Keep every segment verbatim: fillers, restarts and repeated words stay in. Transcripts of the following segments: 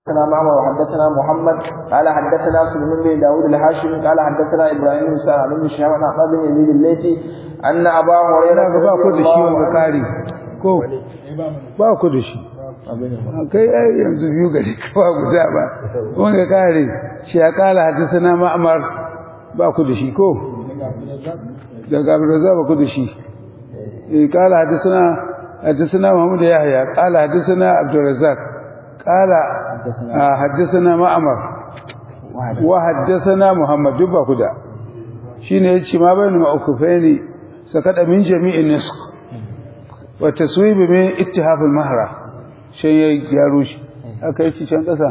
حدثنا معمر وحدثنا محمد قال حدثنا سليمان بن داود الهاشمي قال حدثنا ابراهيم بن سعد بن شهاب عن عقبه بن يزيد الليثي ان ابا هريره رضي الله عنه ko ba ku da shi kai ai yanzu biyu gari ba guda ba wanda kare shi ya kala hadisana ma'mar ba ku da shi ko daga Abdurrazzaq ba ku da shi eh kala hadisana hadisana Muhammad Yahya kala hadisana Abdurrazzaq kala hadisana ma'mar wa hadisana Muhammad ba ku da shine yace ma bayin ma'ukufaini sakada min jami'in nisq وتسويب من اتهاف المهرة شيء جاروش أكيد شيء كذا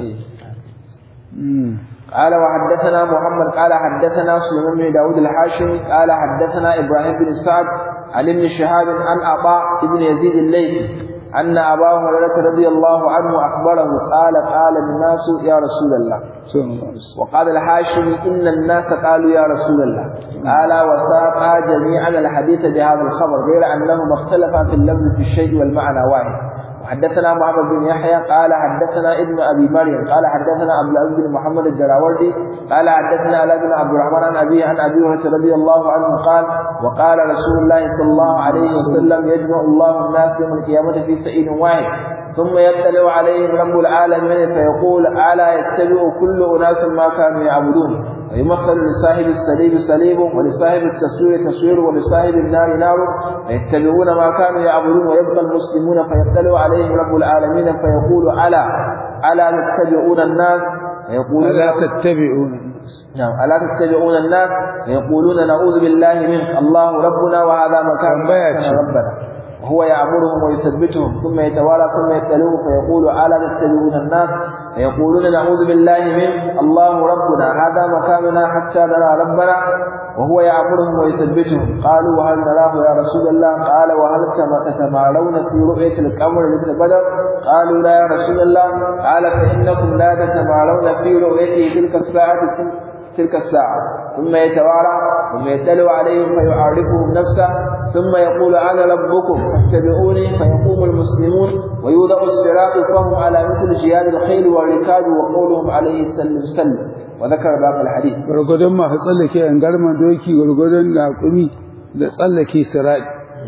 قال وحدثنا محمد قال حدثنا سليمان بن داود الحاشمي قال حدثنا إبراهيم بن سعد عن ابن شهاب عن عطاء بن يزيد الليثي أن أبا هريرة رضي الله عنه أخبره قال قال الناس يا رسول الله وقال الحاشمي إن الناس قالوا يا رسول الله قال وساقا جميعا الحديث بهذا الخبر غير أنهما اختلفا في اللفظ في الشيء والمعنى واحد وحدثنا محمد بن يحيى قال حدثنا ابن أبي مريم قال حدثنا عبد العزيز بن محمد الجراوردي قال حدثنا علي بن عبد الرحمن عن أبيه عن أبي هريرة رضي الله عنه قال وقال رسول الله صلى الله عليه وسلم يجمع الله الناس يوم القيامة في سعيد واحد ثم يطلع عليهم رب العالمين فيقول ألا يتبع كل أناس ما كانوا يعبدون ويمثل لصاحب السليب سليب ولصاحب التصوير تصوير ولصاحب النار نار فيتبعون ما كانوا يعبدون ويبقى المسلمون فيطلع عليهم رب العالمين فيقول ألا ألا تتبعون الناس فيقولون ألا تتبعون نعم ألا تتبعون الناس فيقولون نعوذ بالله منه الله ربنا وهذا مكان ربنا وهو يعمرهم ويثبتهم ثم يتوالى ثم يبتلوه فيقول ألا تتبعون الناس فيقولون نعوذ بالله منه الله ربنا هذا مكاننا حتى نرى ربنا وهو يعمرهم ويثبتهم قالوا وهل نراه يا رسول الله قال وهل تتمارون في رؤية القمر ليلة بدر قالوا لا يا رسول الله قال فإنكم لا تتمارون في رؤيته تلك الساعة تلك الساعة ثم يتوارى ثم يتلو عليهم فيعرفهم نفسه ثم يقول أنا ربكم فاتبعوني فيقوم المسلمون ويوضع الصراط فهم على مثل جياد الخيل والركاب وقولهم عليه سلم سلم وذكر باقي الحديث gurgudun ma tsallake an garman doki gurgudun da kumi da tsallake sirai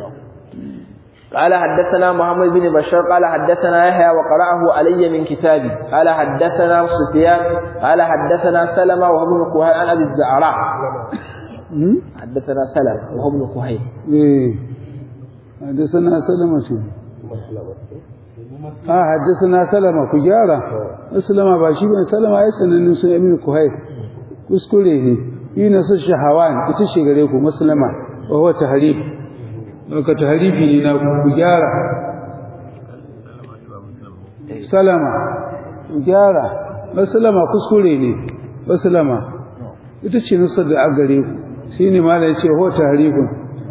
قال حدثنا محمد بن بشار قال حدثنا يحيى وقرأه علي من كتابي قال حدثنا سفيان قال حدثنا سلمة وهو ابن كهيل عن أبي الزعراء حدثنا سلمة وهو ابن كهيل ايه حدثنا سلمة اه حدثنا سلمة كجارة سلمة باشي بن سلمة اي سنن سن ابن كهيل kuskure ne yi na su shahawan ita ce gare ku musulma wa huwa tahrif ka tahrifi ne na ku gyara salama ku gyara musulma kuskure ne musulma ita ce nusar da gare ku shine malai yace huwa tahrifun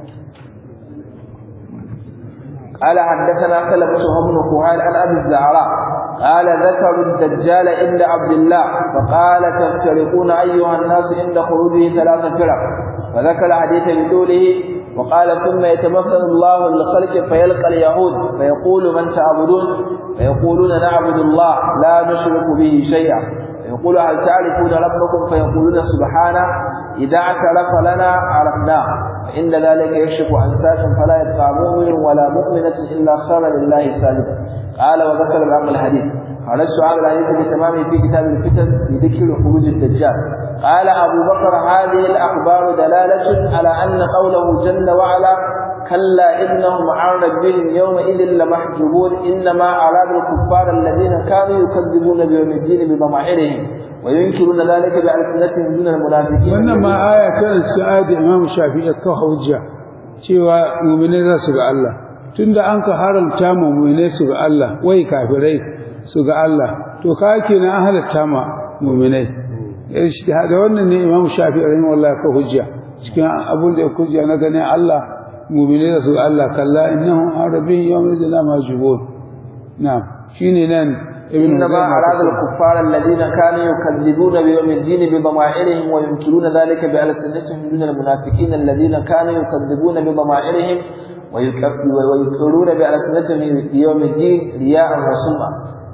قال حدثنا سلمة بن كهيل عن أبي الزعراء قال ذكروا الدجال عند عبد الله فقال تفترقون أيها الناس عند خروجه ثلاث فرق فذكر الحديث بطوله وقال ثم يتمثل الله للخلق فيلقى اليهود فيقول من تعبدون فيقولون نعبد الله لا نشرك به شيئا فيقول هل تعرفون ربكم فيقولون سبحانه إذا اعترف لنا عرفناه فإن ذلك يكشف عن ساق فلا يبقى مؤمن ولا مؤمنة إلا خر لله ساجدا قال وذكر باقي الحديث خرجت على الحديث بتمامه في كتاب الفتن بذكر خروج الدجال قال أبو بكر هذه الأخبار دلالة على أن قوله جل وعلا كلا إنهم عن ربهم يومئذ لمحجوبون إنما أراد الكفار الذين كانوا يكذبون بيوم الدين بضمائرهم وينكرون ذلك بألسنتهم دون المنافقين وإنما آية كانت في آية إمام الشافعي كحجة cewa mu'minai za su ga Allah tunda an ka haramta mu mu'minai su ga Allah wai kafirai su ga Allah to ka kenan an halatta ma mu'minai da wannan ne Imam Shafi'i rahimahullah ka hujja cikin abun da hujja na ganin Allah mu'minai su ga Allah kalla innahum arabin yawmin la majbun na'am shine nan إنما أراد الكفار الذين كانوا يكذبون بيوم الدين بضمائرهم وينكرون ذلك بألسنتهم من المنافقين الذين كانوا يكذبون بضمائرهم ويكرون بألسنتهم بيوم الدين رياء وسمعا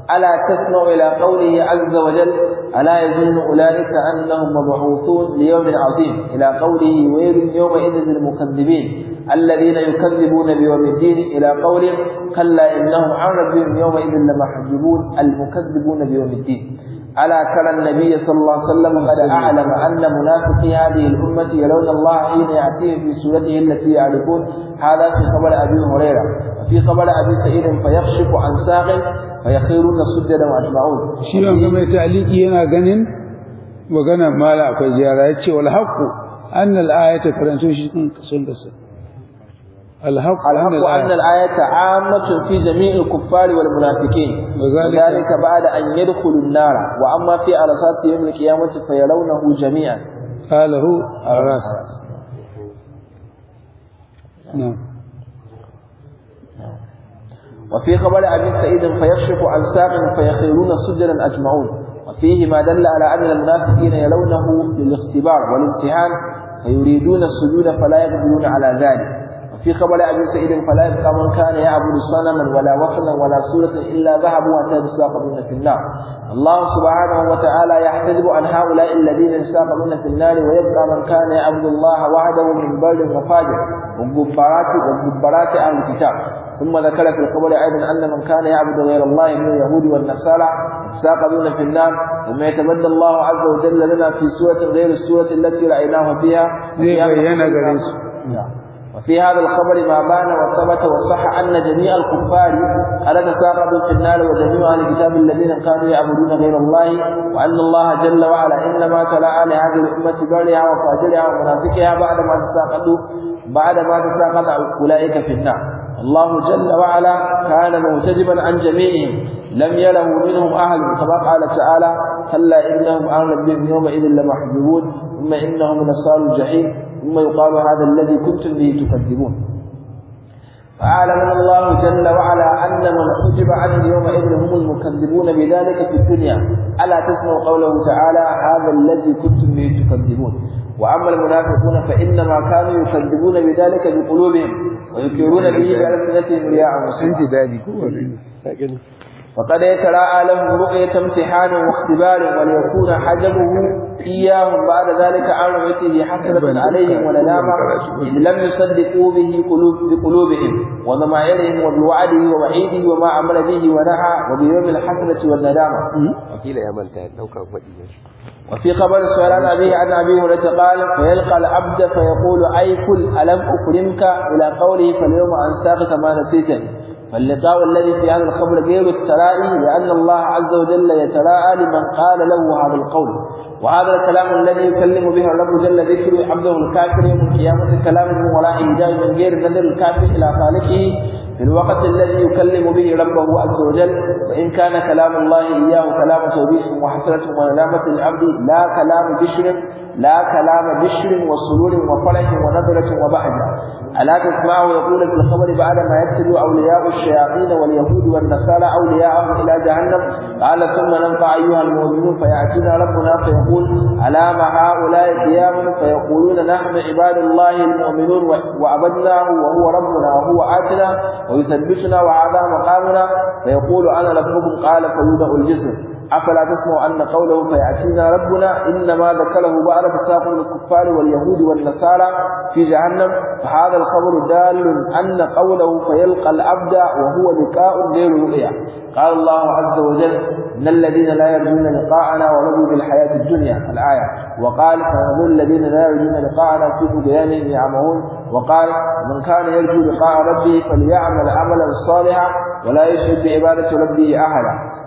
ألا تسمع إلى قوله عز وجل ألا يظن أولئك أنهم مبعوثون ليوم عظيم إلى قوله ويل يومئذ للمكذبين الذين يكذبون بيوم الدين إلى قوله كلا إنهم عن ربهم يومئذ لمحجوبون المكذبون بيوم الدين. ألا ترى النبي صلى الله عليه وسلم قد أعلم أن منافقي هذه الأمة يرون الله حين يأتيهم في سورته التي يعرفون. هذا في خبر أبي هريرة. وفي خبر أبي سعيد فيكشف عن ساق فيخيرون سجدا وأجمعون. شيء من تعليقي هنا جنن وجنا ما لا في زيارة والحق أن الآية فرنسوش سندس الحق, الحق أن الآية عامة في جميع الكفار والمنافقين وذلك بعد أن يدخلوا النار وأما في عرصات يوم القيامة فيرونه جميعا قاله عرص. نعم. وفي خبر أبي سعيد فيكشف عن ساق فيخيرون سجدا أجمعون. وفيه ما دل على أن المنافقين يرونه للاختبار والامتحان فيريدون السجود فلا يقدرون على ذلك. في خبر أبي سعيد فلا يبقى من كان يعبد صنما ولا وثنا ولا سورة إلا ذهبوا حتى يساقطون في النار. الله سبحانه وتعالى يحتجب عن هؤلاء الذين يساقطون في النار ويبقى من كان يعبد الله وحده من بر وفاجر والجبارات والجبارات أهل الكتاب. ثم ذكر في الخبر أيضا أن من كان يعبد غير الله من اليهود والنصارى يتساقطون في النار. ثم يتبدل الله عز وجل لنا في سورة غير السورة التي رأيناها فيها. وفي هذا الخبر ما بان وثبت وصح أن جميع الكفار قد تساقطوا في النار وجميع أهل الكتاب الذين كانوا يعبدون غير الله وأن الله جل وعلا إنما تلا لهذه الأمة برها وفاجرها ومنافقها بعد ما تساقطوا بعد ما تساقط أولئك في النار. الله جل وعلا كان موتجبا عن جميعهم لم يره منهم أحد كما قال تعالى كلا إنهم عن ربهم يومئذ لمحجوبون ثم إنهم لصالوا الجحيم ثم يقال هذا الذي كنتم به تكذبون. فأعلمنا الله جل وعلا أن من حجب عنه يومئذ هم المكذبون بذلك في الدنيا. ألا تسمعوا قوله تعالى هذا الذي كنتم به تكذبون. وأما المنافقون فإنما كانوا يكذبون بذلك بقلوبهم ويكرون به بألسنتهم رياء وسمعا وقد يتراءى لهم رؤية امتحان واختبار وليكون حجبه إياهم بعد ذلك عن رؤيته حسرة عليهم وندامة إذ لم يصدقوا به قلوب بقلوبهم وضمائرهم وبوعده ووعيده وما أمر به ونهى وبيوم الحسرة والندامة. وفي خبر سؤال أبيه عن أبي هريرة قال فيلقى العبد فيقول أي كل ألم أكرمك إلى قوله فاليوم أنساك كما نسيتني. فاللقاء الذي في هذا الخبر غير الترائي لأن الله عز وجل يتراءى لمن قال له هذا القول. وهذا الكلام الذي يكلم به الرب جل ذكره عبده الكافر يوم القيامة كلام من وراء هداية من غير نظر الكافر إلى خالقه في الوقت الذي يكلم به ربه عز وجل. وإن كان كلام الله إياه كلام توبيخ وحسرة وندامة العبد لا كلام بشر لا كلام بشر وسرور وفرح ونظرة وبهجة. ألا تسمعه يقول في الخبر بعد ما يتلو أولياء الشياطين واليهود والنصارى أولياءهم إلى جهنم قال ثم ننفع أيها المؤمنون فيأتينا ربنا فيقول ألا ما هؤلاء قيام فيقولون نحن عباد الله المؤمنون وعبدناه وهو ربنا وهو آتنا ويثبتنا وهذا مقامنا فيقول أنا ربكم قال فيوضع الجسر. أفلا تسمعوا أن قوله فيأتينا ربنا إنما ذكره بعد تساقط الكفار واليهود والنصارى في جهنم. فهذا الخبر دال أن قوله فيلقى العبد وهو لقاء غير رؤيا. قال الله عز وجل إن الذين لا يرجون لقاءنا ورضوا بالحياة الدنيا الآية. وقال فنذر الذين لا يرجون لقاءنا في طغيانهم يعمهون. وقال من كان يرجو لقاء ربه فليعمل عملا صالحا ولا يشرك بعبادة ربه أحدا.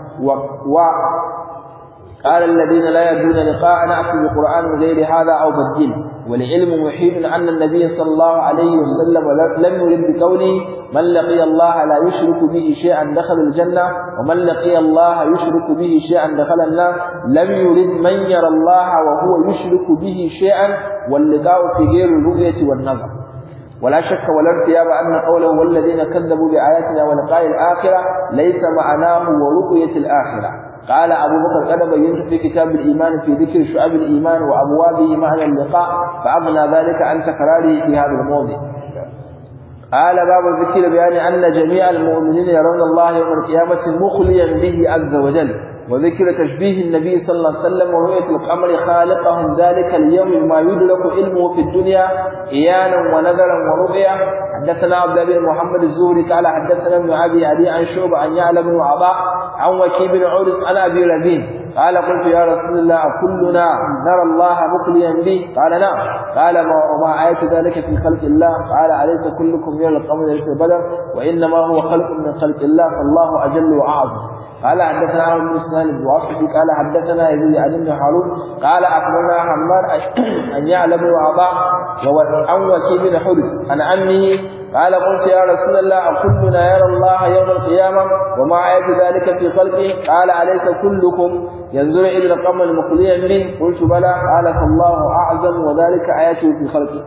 وقال الذين لا يرجون لقاءنا أتوا بقرآن غير هذا أو بدله. ولعلم وحيد أن النبي صلى الله عليه وسلم لم يرد بقوله من لقي الله لا يشرك به شيئا دخل الجنة ومن لقي الله يشرك به شيئا دخل النار. لم يرد من يرى الله وهو يشرك به شيئا واللقاء في غير الرؤية والنظر. ولا شك ولا ارتياب أن قوله والذين كذبوا بآياتنا ولقاء الآخرة ليس معناه ورؤية الآخرة. قال أبو بكر قد بينت في كتاب الإيمان في ذكر شعب الإيمان وأبوابه معنى اللقاء فأغنى ذلك عن تكراره في هذا الموضع. قال باب ذكر بيان أن جميع المؤمنين يرون الله يوم القيامة مخليا به عز وجل، وذكر تشبيه النبي صلى الله عليه وسلم ورؤية القمر خالقهم ذلك اليوم ما يدرك علمه في الدنيا عيانا ونذرا ورؤيا. حدثنا عبد الله بن محمد الزهري قال حدثنا ابن ابي عدي عن شعبة عن يعلى بن عطاء عن وكيع بن عرس عن ابي ربين قال قلت يا رسول الله كلنا نرى الله مخليا به؟ قال نعم. قال وما آية ذلك في خلق الله؟ قال أليس كلكم يرى القمر ليلة البدر وإنما هو خلق من خلق الله فالله أجل وأعظم. قال حدثنا عمرو بن سنان بن واصف قال حدثنا يزيد عن ابن هارون قال اخبرنا حماد ان يعلم بن عطاء عن وكيع بن حرس عن عمه قال قلت يا رسول الله كلنا يرى الله يوم القيامه وما آية ذلك في خلقه؟ قال أليس كلكم ينظر الى القمر مخليا منه؟ قلت بلى. قال فالله اعظم وذلك آيته في خلقه.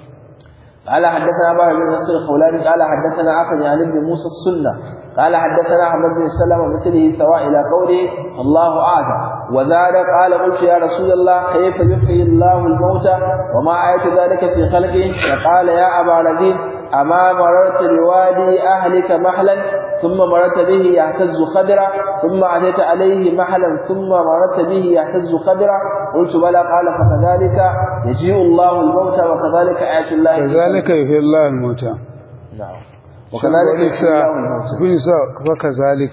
قال حدثنا ابو بن نصر الخولاني قال حدثنا اخذ عن ابن موسى السنه قال حدثنا احمد بن سلمة مثله سواء الى قوله الله اعلم وزاد قال قلت يا رسول الله كيف يحيي الله الموتى وما آية ذلك في خلقه؟ فقال يا ابا رزين اما مررت بوادي اهلك محلا ثم مررت به يهتز خدرا ثم اتيت عليه محلا ثم مررت به يهتز خدرا؟ قلت بلى. قال فكذلك يجيء الله الموتى وكذلك آية الله كذلك يحيي الله الموتى. نعم. وكذلك يحيي الله الموتى وكذلك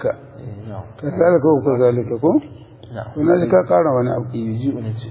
كذلك وكذلك كو نعم. هنالك قال وانا يجيء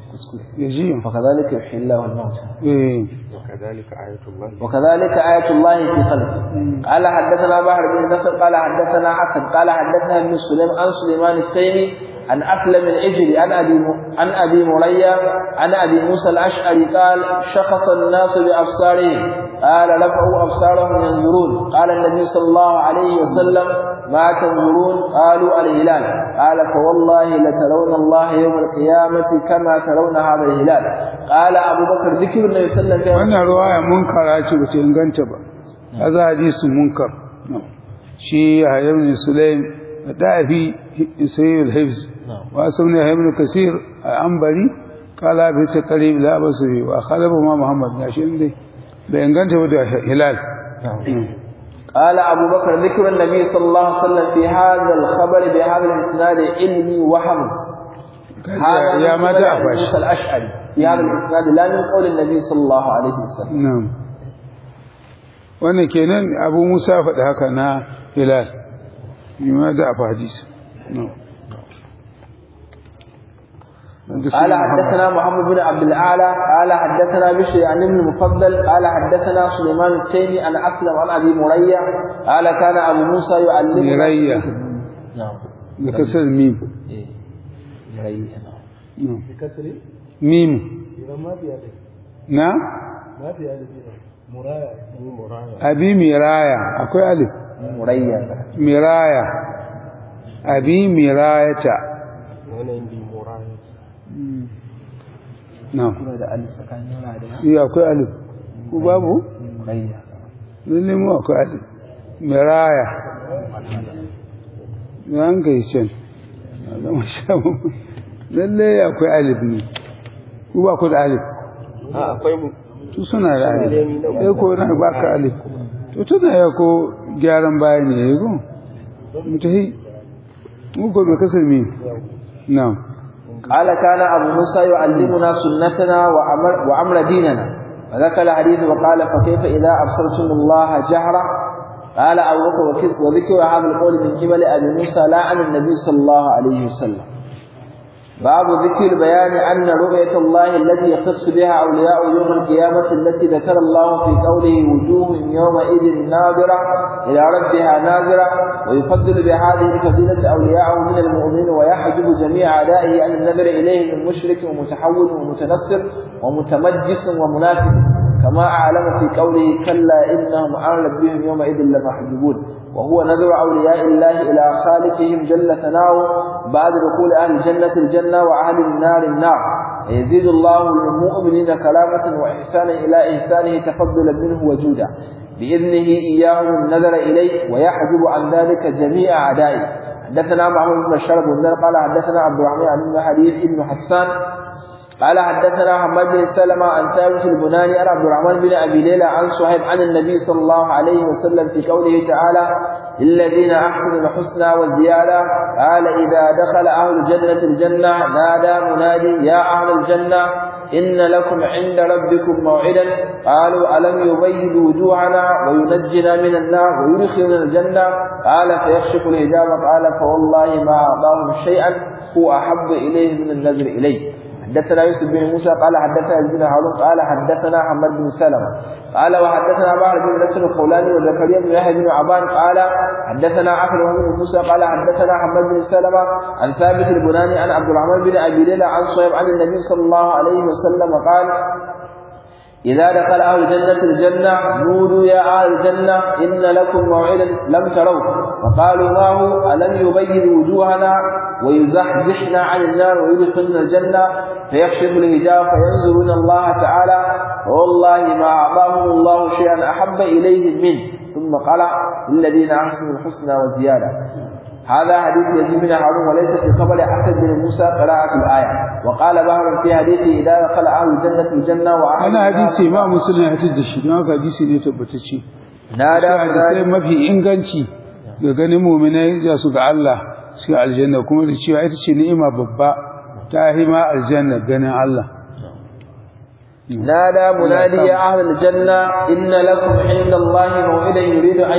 يجيء فكذلك يحيي الله الموتى إيه. وكذلك آية الله وكذلك آية الله في خلقه. قال حدثنا بحر بن نصر قال حدثنا حسن قال حدثنا ابن سليم عن سليمان التيمي عن أسلم العجلي عن أبي عن أبي مريا عن أبي موسى الأشعري قال شخص الناس بأبصارهم قال رفعوا أبصارهم ينظرون. قال النبي صلى الله عليه وسلم ما تنظرون؟ قالوا الهلال. قال فوالله لترون الله يوم القيامة كما ترون هذا الهلال. قال أبو بكر ذكر النبي صلى الله عليه وسلم wannan ruwaya munkara ce bata inganta ba hada hadisin munkar shi Yahya ibn Sulaim da fi sayyid al-hifz wa sunna ibn Kasir al-Anbari qala bi taqrib la basri wa khalafu ma Muhammad ya shi dai bai inganta ba da hilal. قال أبو بكر ذكر النبي صلى الله عليه وسلم في هذا الخبر بهذا الإسناد علمي وهم هذا يا ما دعفش موسى الأشعري في هذا الإسناد لا من قول النبي صلى الله عليه وسلم. نعم. wannan kenan Abu Musa faɗi haka na Hilal ma da fa hadisi. قال حدثنا محمد بن عبد الأعلى قال حدثنا بشر عن ابن المفضل قال حدثنا سليمان التيمي عن أسلم عن أبي مريا قال كان أبو موسى يعلمنا مريا نعم بكسر الميم إيه مريا نعم بكسر ميم ما في ألف نعم ما في ألف مرايا مرايا أبي مرايا أكو ألف مريا مرايا أبي مراية وانا عندي مرايا نعم كنا ده ألف سكان يوم عادي إيه أكو ألف وبابو مريا lalle mu akwai alif miraya yan kai shin zama shamu lalle akwai alif ne ku ba ku da alif a akwai mu su suna da alif sai ko na baka alif to tana ya ko gyaran baya ne ya go mutahi mu ko bai kasar mi na'am قال كان أبو موسى يعلمنا سنتنا وأمر, وأمر ديننا فذكر الحديث وقال فكيف إذا أبصرتم الله جهرا؟ قال أبو بكر وذكر هذا القول من قبل أبي موسى لا عن النبي صلى الله عليه وسلم. باب ذكر بيان أن رؤية الله التي يخص بها أولياء يوم القيامة التي ذكر الله في قوله وجوه يومئذ ناظرة إلى ربها ناظرة ويفضل بهذه الفضيلة أولياءه من المؤمنين ويحجب جميع أعدائه عن النظر إليه من مشرك ومتحول ومتنصر ومتمجس ومنافق كما أعلم في قوله كلا إنهم عن ربهم يومئذ لمحجوبون وهو نظر أولياء الله إلى خالقهم جل ثناؤه بعد دخول أهل الجنة الجنة وأهل النار النار يزيد الله للمؤمنين كرامة وإحسانا إلى إحسانه تفضلا منه وجودا بإذنه إياهم النظر إليه ويحجب عن ذلك جميع أعدائه. حدثنا محمود بن بشار بن قال حدثنا عبد الرحمن بن حديث ابن حسان قال حدثنا حماد بن سلمة عن ثابت البناني عن عبد الرحمن بن أبي ليلى عن صهيب عن النبي صلى الله عليه وسلم في قوله تعالى للذين أحسنوا الحسنى والزيادة قال إذا دخل أهل الجنة الجنة نادى منادي يا أهل الجنة إن لكم عند ربكم موعدا قالوا ألم يبيض وجوهنا وينجنا من النار ويدخلنا الجنة قال فيكشف الحجاب قال فوالله ما أعطاهم شيئا هو أحب إليه من النذر إليه. حدثنا يوسف بن موسى قال حدثنا ابن هارون قال حدثنا حماد بن سلمة قال وحدثنا بحر بن نصر الخولاني وزكريا بن يحيى بن عبان قال حدثنا عفر بن موسى قال حدثنا حماد بن سلمة عن ثابت البناني عن عبد الرحمن بن ابي ليلى عن صهيب عن النبي صلى الله عليه وسلم قال إذا دخل أهل الجنة الجنة نودوا يا أهل الجنة إن لكم موعدا لم تروه فقالوا ما هو ألم يبيض وجوهنا ويزحزحنا عن النار ويدخلنا الجنة فيكشف الحجاب فينظرون الله تعالى والله ما أعطاهم الله شيئا أحب إليهم منه ثم قال للذين أحسنوا الحسنى والزيادة. هذا حديث يزيد بن هارون وليس في خبر أحد بن موسى قراءة الآية. وقال بهر في حديثه إذا دخل أهل الجنة الجنة وأهل أنا حديثي ما مسلم يحدث الشيء ما حديثي ne tabbatacce nada sai mafi inganci ga ganin mu'minai da su ga Allah su aljanna kuma da cewa ita ce ni'ima babba ta hima aljanna ganin Allah. نادى منادي يا أهل الجنة إن لكم عند الله موعدا يريد أن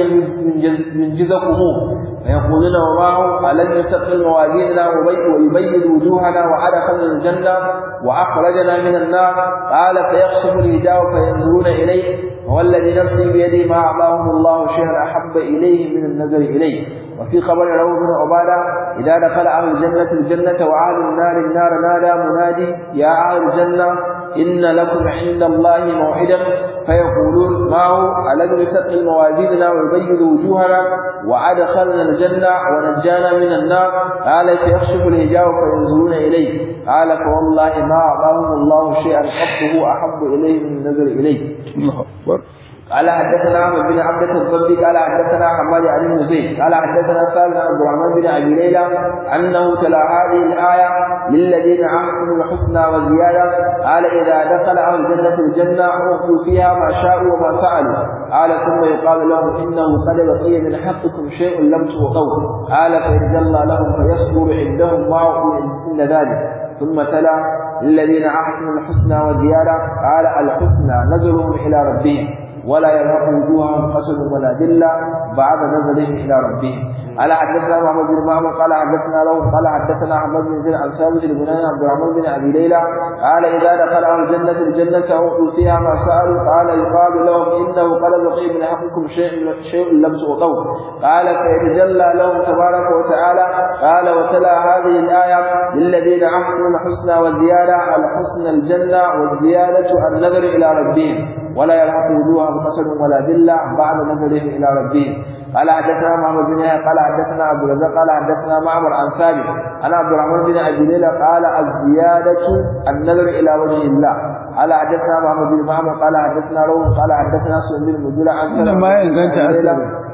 ينجزكموه فيقولون ومعه ألم يستقل موازيننا ويبيض وجوهنا وأدخلنا الجنة وأخرجنا من النار قال فيخشف الحجاب فينظرون إليه والذي نفسي بيده ما أعطاهم الله شيئا أحب إليه من النظر إليه. وفي خبر روح بن عبادة إذا دخل أهل الجنة الجنة وأهل النار النار نادى منادي يا أهل الجنة إن لكم عند الله موعدا فيقولون ما هو ألم يثقل موازيننا ويبيض وجوهنا وأدخلنا الجنة ونجانا من النار قال فيكشف الحجاب فينظرون إليه قال فوالله ما أعطاهم الله شيئا قط هو أحب إليه من النظر إليه. الله أكبر. قال حدثنا احمد بن عبدة الضبي قال حدثنا حماد عن بن زيد قال حدثنا ثابت عبد الرحمن بن ابي ليلى انه تلا هذه الايه للذين احسنوا الحسنى وزياده قال اذا دخل اهل الجنه الجنه اعطوا فيها ما شاءوا وما سالوا قال ثم يقال لهم انه قد بقي من حقكم شيء لم تعطوه قال فيتجلى لهم فيصبر عندهم ما عند ذلك ثم تلا للذين احسنوا الحسنى وزياده قال الحسنى نذرهم الى ربهم ولا يرهق وجوههم قتل ولا ذلة بعد نظرهم إلى ربهم. قال حدثنا محمد بن معمر قال حدثنا له قال حدثنا حماد بن زيد عن ثابت البناني عبد الرحمن بن أبي ليلى قال إذا دخل أهل الجنة الجنة أعطوا فيها ما سألوا قال يقال لهم إنه قد بقي من حقكم شيء شيء لم تعطوه قال فيتجلى لهم تبارك وتعالى قال وتلا هذه الآية للذين أحسنوا الحسنى والزيادة الحسنى الجنة والزيادة النذر إلى ربهم ولا يرهق وجوههم قتل ولا ذلة بعد نظرهم إلى ربهم. قال حدثنا محمد بن يحيى قال حدثنا عبد الرزاق قال حدثنا معمر عن ثابت عن عبد الرحمن بن ابي ليلى قال الزيادة النظر إلى وجه الله. قال حدثنا محمد بن معمر قال حدثنا روح قال حدثنا سليم بن مجلى عن ثابت ما ينقنت أسر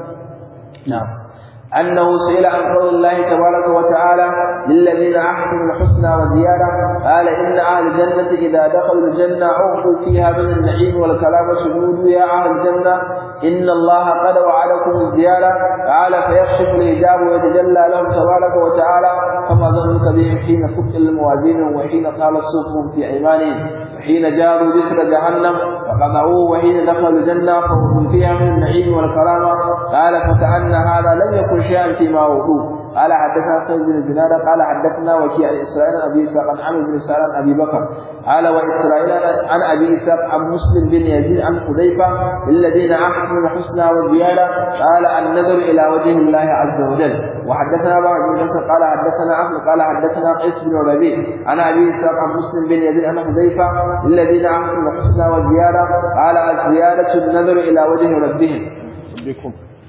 نعم أنه سئل عن قول الله تبارك وتعالى للذين أحسنوا الحسنى وزيادة قال إن أهل الجنة إذا دخلوا الجنة أعطوا فيها من النعيم والكرامة نودوا يا أهل الجنة إن الله قد وعدكم الزيادة قال فيكشف الحجاب ويتجلى لهم تبارك وتعالى فما ظنك بهم حين فك الموازين وحين قال صوفهم في أيمانهم وحين جاروا ذكر جهنم فقطعوه وحين دخلوا الجنة فهم فيها من النعيم والكرامة قال فكأن هذا لم يكن شيئا فيما وضوه. قال حدثنا سيد بن جنادة قال حدثنا وكيع عن إسرائيل عن أبي إسحاق عن عمرو بن سلام عن أبي بكر قال وإسرائيل عن أبي إسحاق عن مسلم بن يزيد عن حذيفة للذين أحسنوا الحسنى والزيادة قال النذر إلى وجه الله عز وجل. وحدثنا بعض بن نصر قال حدثنا أحمد قال حدثنا قيس بن ربيع عن أبي إسحاق عن مسلم بن يزيد عن حذيفة للذين أحسنوا الحسنى والزيادة قال الزيادة النذر إلى وجه ربهم. ربكم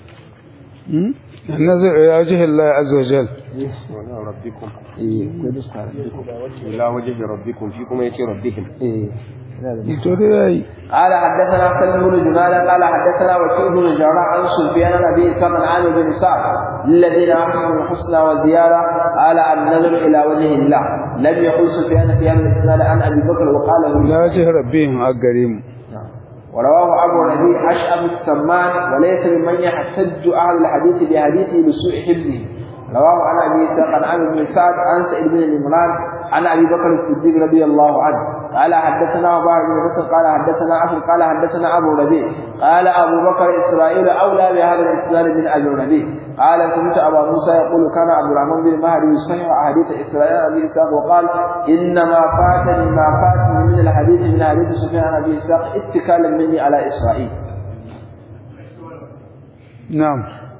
النظر إلى وجه الله عز وجل ولا ربكم إيه إلى وجه ربكم فيكم يأتي ربهم إيه قال حدثنا سلم بن جنادة قال حدثنا وكيع بن الجراح عن سفيان عن أبي إسحاق عن عامر بن سعد للذين أحسنوا الحسنى والزيادة قال النذر إلى وجه الله. لم يقل سفيان في هذا الإسناد عن أبي بكر وقال لا جهر بهم أقريم. ورواه أبو الربيع أشعب السمان وليس ممن يحتج أهل الحديث بحديثه بسوء حفظه. رواه عن أبي إسحاق عن عمرو بن سعد عن سعيد بن العمران عن أبي بكر الصديق رضي الله عنه قال حدثنا أبو بن بكر قال حدثنا أخي قال حدثنا أبو الربيع قال أبو بكر إسرائيل أولى بهذا الإسناد من أبي الربيع قال سمعت أبا موسى يقول كان عبد الرحمن بن مهدي يصحح أحاديث إسرائيل عن أبي إسحاق وقال إنما فاتني ما فاتني من الحديث من حديث سفيان عن أبي إسحاق اتكالا مني على إسرائيل. نعم.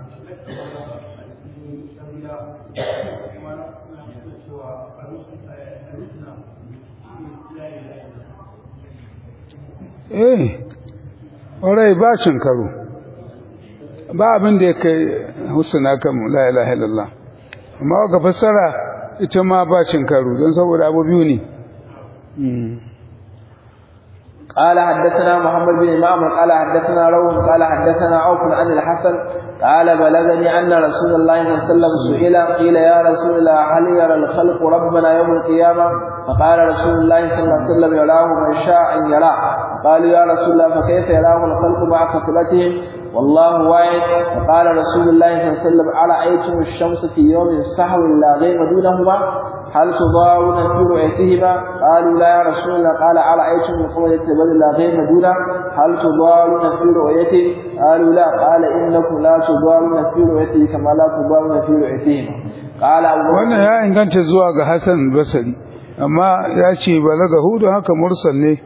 eh ƙwarai ba cin karo ba abin da ya kai husna kan la ilaha illallah amma ga fassara ita ma ba cin karo don saboda abu biyu ne. قال حدثنا محمد بن إمام قال حدثنا روح قال حدثنا عوف عن الحسن قال بلغني أن رسول الله صلى الله عليه وسلم سئل قيل يا رسول الله هل يرى الخلق ربنا يوم القيامة فقال رسول الله صلى الله عليه وسلم يراه من شاء أن يراه قالوا يا رسول الله فكيف يراه الخلق مع كثرتهم والله واحد فقال رسول الله صلى الله عليه وسلم أرأيتم الشمس في يوم سحو لا غيم دونهما هل تضارون في رؤيتهما قالوا لا يا رسول الله قال أرأيتم القمر يتبدل لا غيم دونه هل تضارون في رؤيته قالوا لا قال إنكم لا تضارون في رؤيته كما لا تضارون في رؤيتهما قال أبو بكر wannan ya inganta zuwa ga Hassan Basri amma ya ce balaga hudu haka mursal ne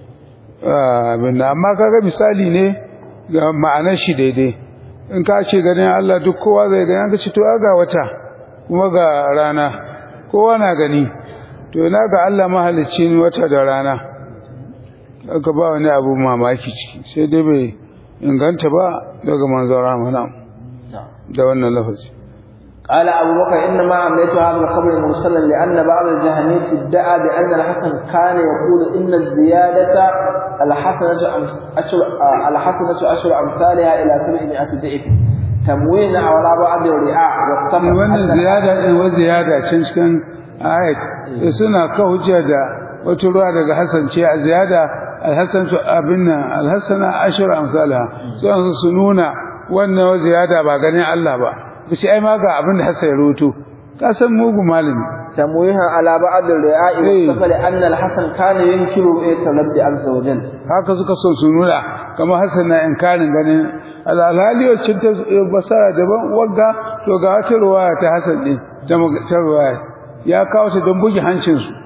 abin amma kaga misali ne ga ma'anar shi daidai in ka ce ganin Allah duk kowa zai gani ka ce to ga wata kuma ga rana kowa na gani to ina ga Allah mahalicci wata da rana aka ba wani abu mamaki ciki sai dai bai inganta ba daga manzon rahmana da wannan lafazi. قال أبو بكر إنما أمليت هذا الخبر مرسلا لأن بعض الجهمية ادعى بأن الحسن كان يقول إن الزيادة الحسنة الحسنة أشر أمثالها إلى سبعمائة ضعف تموين على بعض الرعاع والصبر. وأن الزيادة والزيادة شنشكن آية سنة كوجدا وتروى لك حسن شيء زيادة الحسنة أبنا الحسنة أشر أمثالها سنونا وأن وزيادة باقني الله با بس أي ما قا أبن حسن يروتو قسم موجو مالني تمويها على بعض الرعاء والصفة لأن الحسن كان ينكر رؤية رب عز وجل haka suka so su nuna kamar Hassan na inkarin ganin alhali wacce ta basara daban wagga to ga wata ruwaya ta Hassan din ta ruwaya ya kawo ta don buge hancin su.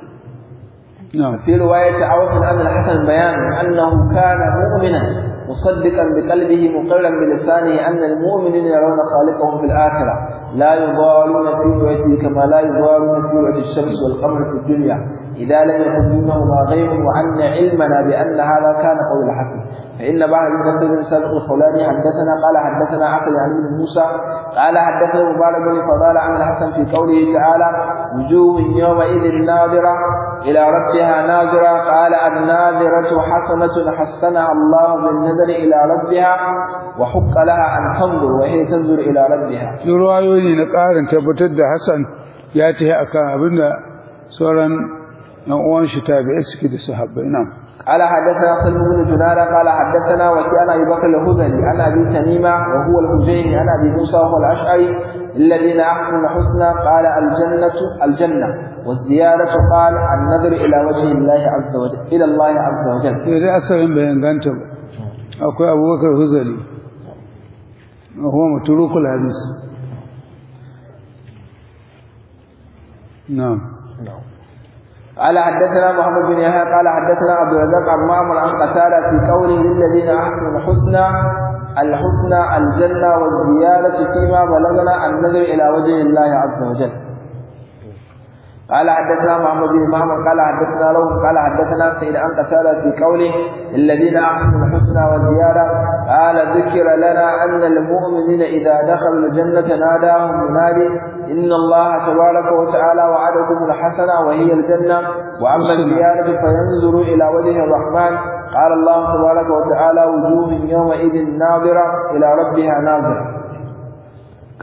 في رواية عوف عن الحسن بيان أنه كان مؤمنا مصدقا بقلبه مقرا بلسانه أن المؤمنين يرون خالقهم في الآخرة لا يضارون في رؤيته كما لا يضارون في رؤية الشمس والقمر في الدنيا إذا لم يكن دونهما غير وأن علمنا بأن هذا كان قول الحسن. فإن بعض المفسرين سابق الخولاني حدثنا قال حدثنا عقل عن ابن موسى قال حدثنا مبارك بن فضال عن الحسن في قوله تعالى وجوه يومئذ ناظرة إلى ربها ناظرة قال الناظرة حسنة حسنها الله بالنظر إلى ربها وحق لها أن تنظر وهي تنظر إلى ربها. روايوني نقارن تبتد حسن ياتي أكا ابن سورا نوان شتاب اسكي الصحابة. نعم. قال حدثنا سلم بن جنادة قال حدثنا وكان أبي بكر الهذلي عن أبي تميمة وهو الحجيني عن أبي موسى وهو الأشعري الذين أحسنوا الحسنى قال الجنة الجنة والزيادة قال النظر إلى وجه الله عز وجل إلى الله عز وجل. إذا أسلم بين قنتم أكو أبو بكر الهذلي وهو متروك الحديث. نعم. قال حدثنا محمد بن يحيى قال حدثنا عبد الرزاق عن معمر عن قتادة في قوله للذين احسنوا الحسنى الحسنى الجنة والزيادة فيما بلغنا النظر إلى وجه الله عز وجل. قال حدثنا محمد بن معمر قال حدثنا روح قال حدثنا سيد عن قتادة في قوله الذين احسنوا الحسنى والزيادة قال ذكر لنا أن المؤمنين إذا دخلوا الجنة ناداهم منادي إن الله تبارك وتعالى وعدكم الحسنة وهي الجنة وأما الزيادة فينظروا إلى وجه الرحمن قال الله تبارك وتعالى وجوه يومئذ ناظرة إلى ربها ناظرة.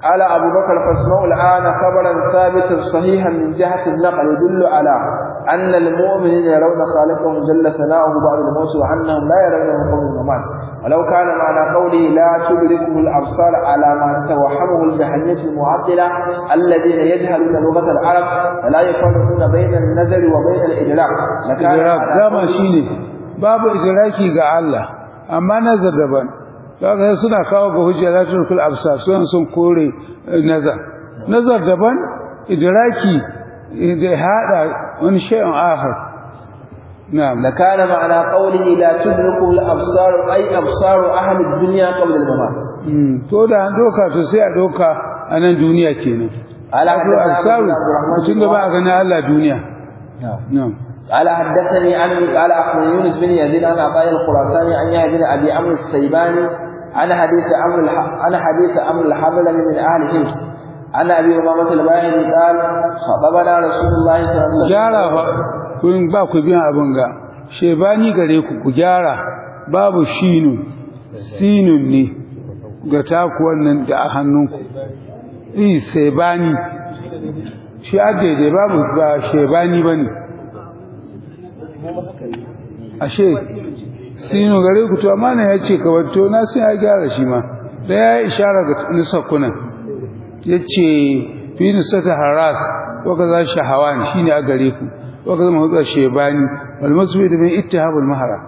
قال أبو بكر فاسمعوا الآن خبرا ثابتا صحيحا من جهة النقل يدل على أن المؤمنين يرون خالقهم جل ثناؤه بعد الموت وأنهم لا يرونه قبل الممات ولو كان معنى قوله لا تدركه الأبصار على ما توهمه الجهمية المعطلة الذين يجهلون لغة العرب فلا يفرقون بين النظر وبين الإدراك لكان dama shine babu idraki ga Allah amma nazar daban kaga suna kawo ga hujja la turkul absar sun sun kore nazar nazar daban idraki da hada wani shay'un akhar na'am لكان معنى قوله لا تدركه الأبصار أي أبصار أهل الدنيا قبل الممات to da an doka to sai a doka a nan duniya kenan ala absaru tun da ba a ganin Allah duniya na'am قال حدثني عمي قال أخبرني يونس بن يزيد عن عطاء الخراساني عن يحيى بن أبي عمرو السيباني عن حديث عمرو عن حديث عمرو الحضرمي من أهل حمص عن أبي أمامة الباهلي قال خطبنا رسول الله صلى الله عليه وسلم gyara fa kun ba ku biyan abin ga shebani gare ku ku gyara babu shinu sinun ne ga taku wannan da a hannunku eh sebani shi a daidai babu ba shebani bane ashe sinu gare ku to amma ne yace ka wato na sai ya gyara shi ma da ya ishara ga nisakunan yace fi nisata haras wa kaza shahawan shine a gare ku wa kaza mahudda shebani wal masbid min ittihabul mahara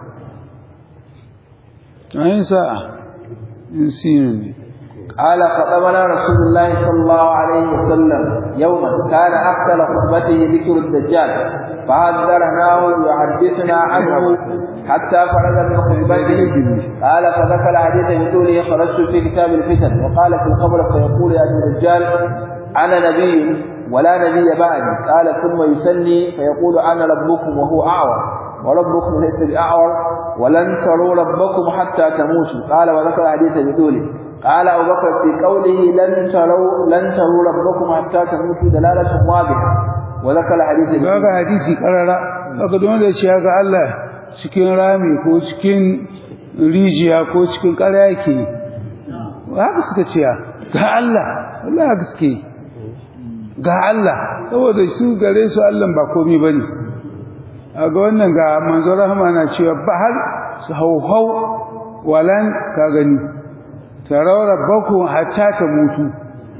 ayin sa'a in sinu ne قال خطبنا رسول الله صلى الله عليه وسلم يوما كان أفضل خطبته ذكر الدجال فحذرناه يحدثنا عنه حتى فرغ من خطبته قال فذكر الحديث بطوله خرجت في كتاب الفتن وقال في القبر فيقول يا ابن الدجال أنا نبي ولا نبي بعدي قال ثم يثني فيقول أنا ربكم وهو أعور وربكم ليس بأعور ولن تروا ربكم حتى تموتوا قال وذكر الحديث بطوله قال أبو بكر في قوله لن تروا لن تروا ربكم حتى تموتوا دلالة واضحة وذكر الحديث kaga hadisi karara kaga don da ya ga Allah cikin rami ko cikin rijiya ko cikin ƙarya yake haka suka ce ga Allah Allah haka suke ga Allah saboda su gare su Allah ba komai bane kaga wannan ga manzo rahama na cewa ba har su hauhau walan ka gani تروا ربكم حتى تموتوا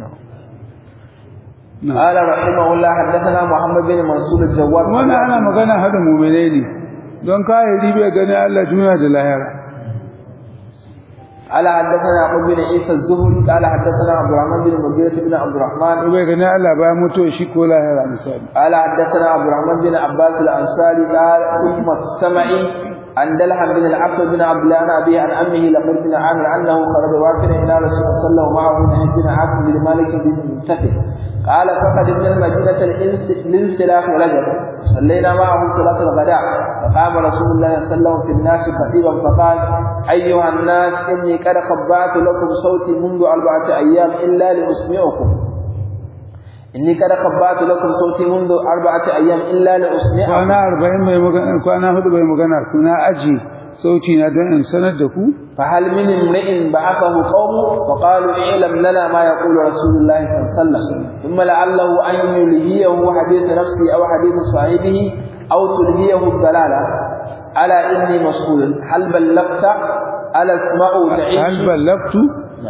قال رحمه الله حدثنا محمد بن منصور الجواد وانا انا magana hada mu'minai ne don kai ribe gani Allah duniya da lahira قال حدثنا ابو بن عيسى الزهري قال حدثنا عبد الرحمن بن مغيرة بن عبد الرحمن ribe gani Allah ba mutu shi ko lahira misali قال حدثنا عبد الرحمن بن عباس الانصاري قال امه السمعي عن دلهم بن العبد بن عبد الله عن أبيه عن أمه لقد بن عامر أنه خرج واكنا إلى رسول الله صلى الله عليه وسلم ومعه نهي بن عاصم بن مالك بن منتفع قال فقدمنا المدينة لانسلاخ رجب صلينا معه صلاة الغداء فقام رسول الله صلى الله عليه وسلم في الناس خطيبا فقال أيها الناس إني قد خبأت لكم صوتي منذ أربعة أيام إلا لأسمعكم inni kada khabbatu lakum sauti mundu arba'ati ayyam illa la usmi'a kwana arba'in bai magana kwana hudu bai magana kuna aji sauti na don in sanar da ku fa hal min imrin ba'athahu qawmu wa qalu i'lam lana ma yaqulu rasulullahi sallallahu alaihi wasallam thumma la'allahu an yulhiyahu hadith nafsi aw hadith sahibihi aw tulhiyahu dalala ala inni mas'ul hal ballagta ala asma'u ta'ish hal ballagtu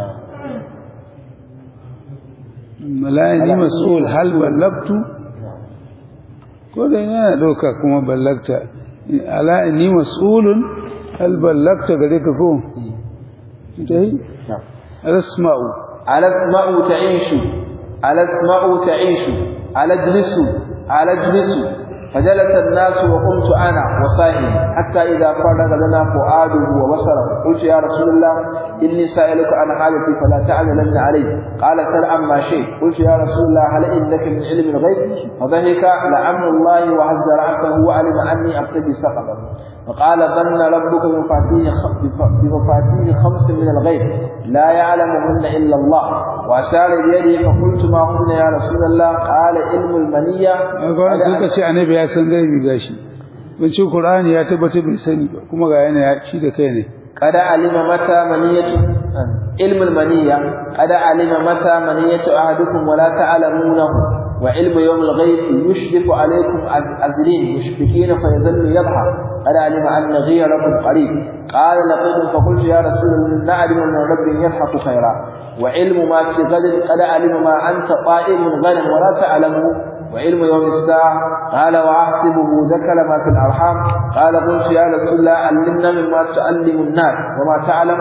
mala'ini mas'ul hal ballagtu ko da yana doka kuma ballagta ala inni mas'ulun hal ballagta gare ka ko dai asma'u ala asma'u ta'ishu ala asma'u ta'ishu ala jlisu ala jlisu فجلس الناس وقمت انا وصاحبي حتى اذا فرغ لنا فؤاده وبصره قلت يا رسول الله اني سائلك عن حالتي فلا تعجلن علي قال سل عما شئت قلت يا رسول الله هل انك من علم الغيب فضحك لعمر الله وهزر عنه وعلم اني ابتدي سقطا فقال ظن ربك بمفاتيح بمفاتيح خمس من الغيب لا يعلمهن الا الله واشار بيده فقلت ما هن يا رسول الله قال علم المنيه ya san gaibi gashi bace Qur'ani ya tabbata bai sani ba kuma ga yana ya ci da kai ne kada alima mata maniyatu علم المنية قد علم متى منية أحدكم ولا تعلمونه وعلم يوم الغيب يشرف عليكم عذرين مشفقين فيظل يضحك قد علم أن غيركم قريب قال لقد فقلت يا رسول الله نعلم من رب يضحك خيرا وعلم ما في غد قد علم ما أنت طائر من غنم ولا تعلمه وعلم يوم الساعة قال وأحسبه ذكر ما في الأرحام قال قلت يا رسول الله علمنا مما تعلم الناس وما تعلم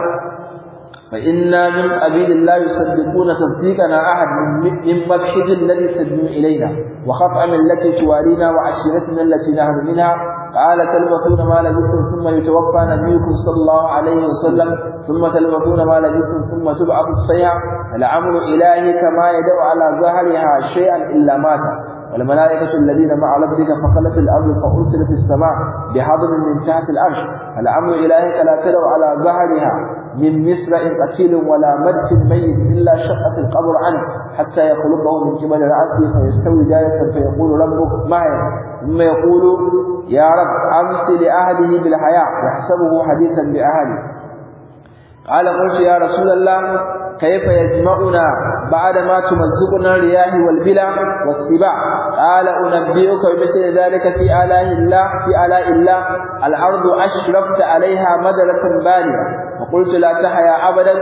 فإنا من قبيل الله يصدقون تصديقنا أحد من مبحث الذي تدنو إلينا وخطأ من التي توالينا وعشيرتنا التي نحن منها قال تلبثون ما لبثتم ثم يتوفى نبيكم صلى الله عليه وسلم ثم تلبثون ما لبثتم ثم تبعث الصيحة العمل إلهي كما يدعو على ظهرها شيئا إلا مات والملائكة الذين مع ربك فقلت الأرض فأرسلت السماء بحضر من تحت العرش الأمر إلهك لا تدعو على ظهرها من مصرع قتيل ولا مدف ميت إلا شقت القبر عنه حتى يخلقه من قبل رأسه فيستوي جالسا فيقول ربك معي ثم يقول يا رب أمس لأهله بالحياة يحسبه حديثا بأهله قال قلت يا رسول الله كيف يجمعنا بعدما تمزقنا الرياح والبلع والسباع قال أنبئك بمثل ذلك في آلاء الله في آلاء الله الأرض أشرفت عليها مدرة بالية وقلت لا تحيا أبدا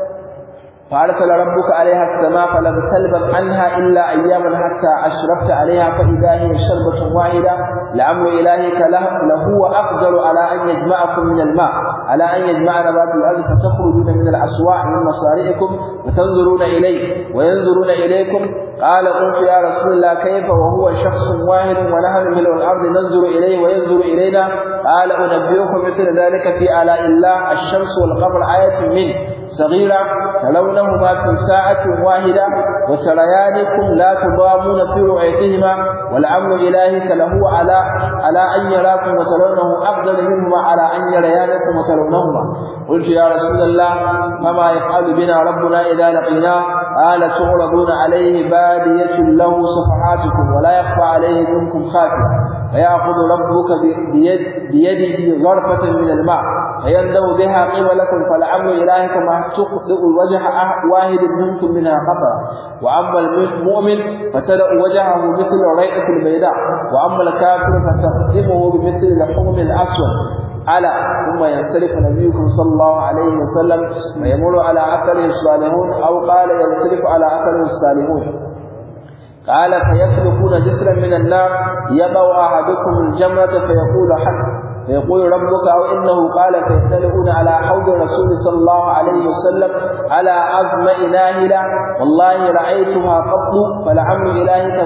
فأرسل ربك عليها السماء فلم تلبث عنها إلا أياما حتى أشرفت عليها فإذا هي شربة واحدة لأمر إلهك له لهو أقدر على أن يجمعكم من الماء على أن يجمع نبات الأرض فتخرجون من الأسواع من مصارعكم وتنظرون إليه وينظرون إليكم قال قلت يا رسول الله كيف وهو شخص واحد ونحن ملء الأرض ننظر إليه وينظر إلينا قال أنبئكم مثل ذلك في آلاء الله الشمس والقمر آية منه صغيرة ترونهما في ساعة واحدة وتريانكم لا تضامون في رؤيتهما والأمر إلهك له على على أن يراكم وترونه أفضل منهما على أن يريانكم وترونهما قلت يا رسول الله فما يفعل بنا ربنا إذا لقيناه قال تعرضون عليه بادية له صفحاتكم ولا يخفى عليه منكم خافية فيأخذ ربك بيد بيده غرفة من الماء فيندو بها قبلكم فالأمر إلهك ما تخطئ وجه واحد منكم منها قطرة وأما المؤمن فتدأ وجهه مثل الريقة البيضاء وأما الكافر فتقدمه بمثل لحوم الأسود ألا ثم ينصرف نبيكم صلى الله عليه وسلم ويمر على أثره الصالحون أو قال ينصرف على أثره الصالحون قال فيسلكون جسرا من النار يضع أحدكم الجمرة فيقول حق فيقول ربك أو إنه قال فيتلئون على حوض الرسول صلى الله عليه وسلم على عظم ناهلة والله رأيتها قط فلعمر إلهك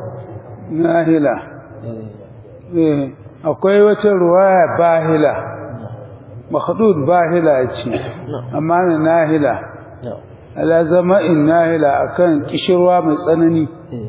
ناهلة إيه akwai wata ruwaya bahila makhdud bahila ce amma na nahila ala zama'in nahila akan kishirwa mai tsanani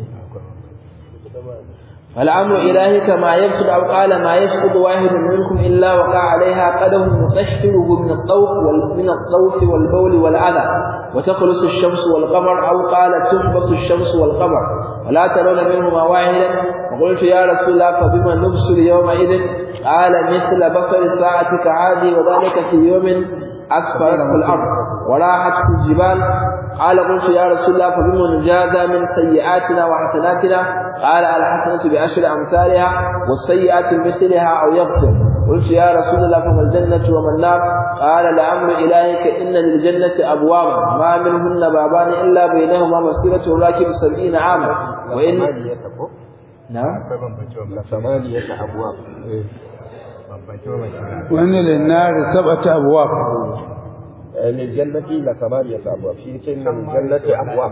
والأمر إلهي كما يبسط أو قال ما يسقط واحد منكم إلا وقع عليها قدم مطهره من الطوف من الطوف والبول والأذى وتخلص الشمس والقمر أو قال تهبط الشمس والقمر ولا ترون منهما واحدا وقلت يا رسول الله فبما نبصر يومئذ قال مثل بصر ساعة كعادي وذلك في يوم أسفرته الأرض وراحته الجبال قال قلت يا رسول الله فبما نجازى من سيئاتنا وحسناتنا قال الحسنة بعشر أمثالها والسيئات مثلها أو يغفر قلت يا رسول الله فما الجنة وما النار قال لعمر إلهك إن للجنة أبوابا ما منهن بابان إلا بينهما مسيرة راكب سبعين عاما وإن نعم ثمانية أبواب وإن للنار سبعة أبواب للجنة لثمانية أبواب في كلمة الجنة أبواب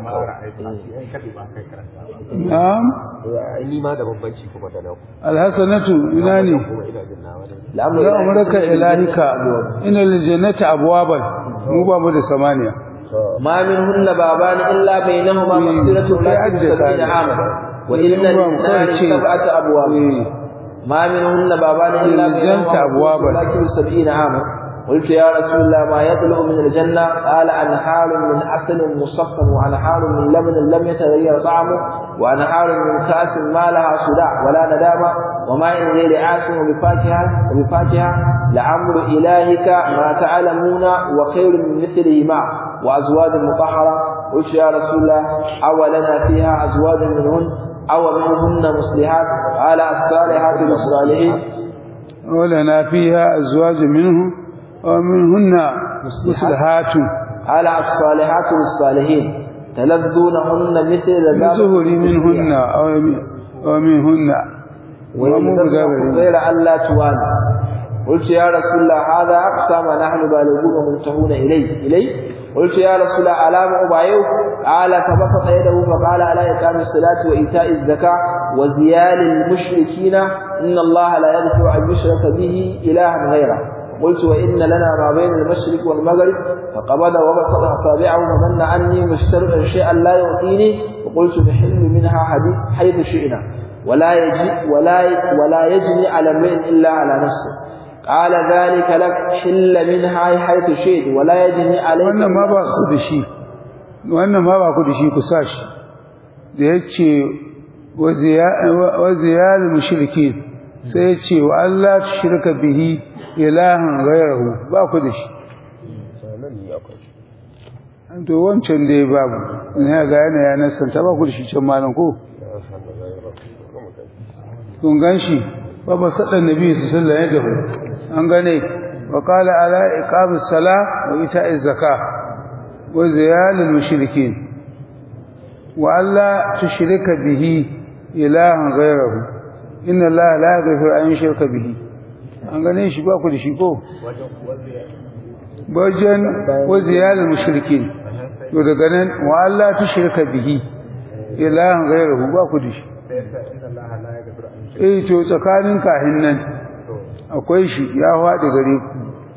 نعم ni ma da bambanci kuma da nau alhasanatu ina ne la amraka ilahika inal jannata abwaban mu ba mu da samaniya ma minhunna baban illa bainahuma masiratu lakin sab'ina ama wa inna lin-nari sab'ata abwab ma minhunna baban illa bainahuma lakin sab'ina ama قلت يا رسول الله ما يطلع من الجنة؟ قال أنهار من عسل مصفى وأنهار من لبن لم يتغير طعمه وأنهار من كأس ما لها صداع ولا ندامة وماء غير آسن وبفاكهة وبفاكهة لعمر إلهك ما تعلمون وخير من مثله ماء وأزواج مطهرة. قلت يا رسول الله أولنا فيها أزواج منهن أو منهن مصلحات؟ قال الصالحات للصالحين. ولنا فيها أزواج منهم ومنهن مصلحات. قال الصالحات للصالحين تلذونهن مثل الزهر منهن أو منهن ويلزمكم غير أن لا توالوا. قلت يا رسول الله هذا أقصى ما نحن بالغون ومنتهون إليه إليه قلت يا رسول الله ألا ما أبايعه؟ قال فبسط يده فقال على إقام الصلاة وإيتاء الزكاة وزيال المشركين إن الله لا يغفر أن يشرك به إلها غيره. قلت وإن لنا ما بين المشرق والمغرب فقبض وبسط أصابعه ومن عني مشتركا شيئا لا يعطيني وقلت نحل منها حيث شئنا ولا يجي ولا ولا يجني على امرئ إلا على نفسه. قال ذلك لك حل منها حيث شئت ولا يجني عليك. wannan ma ba ku da shi wannan ma ba ku da shi ku sashi da yace wa ziyal mushrikin sai yace wa Allah shirka bihi ilahan ghayrahu ba ku da shi to wancan dai babu ne ga yana ya nasanta ba ku da shi can malan ko kun ganshi ba ba sadan nabi sallallahu alaihi wasallam an gane wa qala ala iqamis salah wa ita'iz zakah wa ziyalil mushrikin wa alla tushrika bihi ilahan ghayrahu inna allaha la yaghfiru an yushraka bihi an gane shi ba ku da shi ko wajen wa ziyalil mushrikin to daga nan wa alla tushrika bihi ilahan ghayrahu ba ku da shi eh to tsakanin kahin nan akwai shi ya faɗi gare ku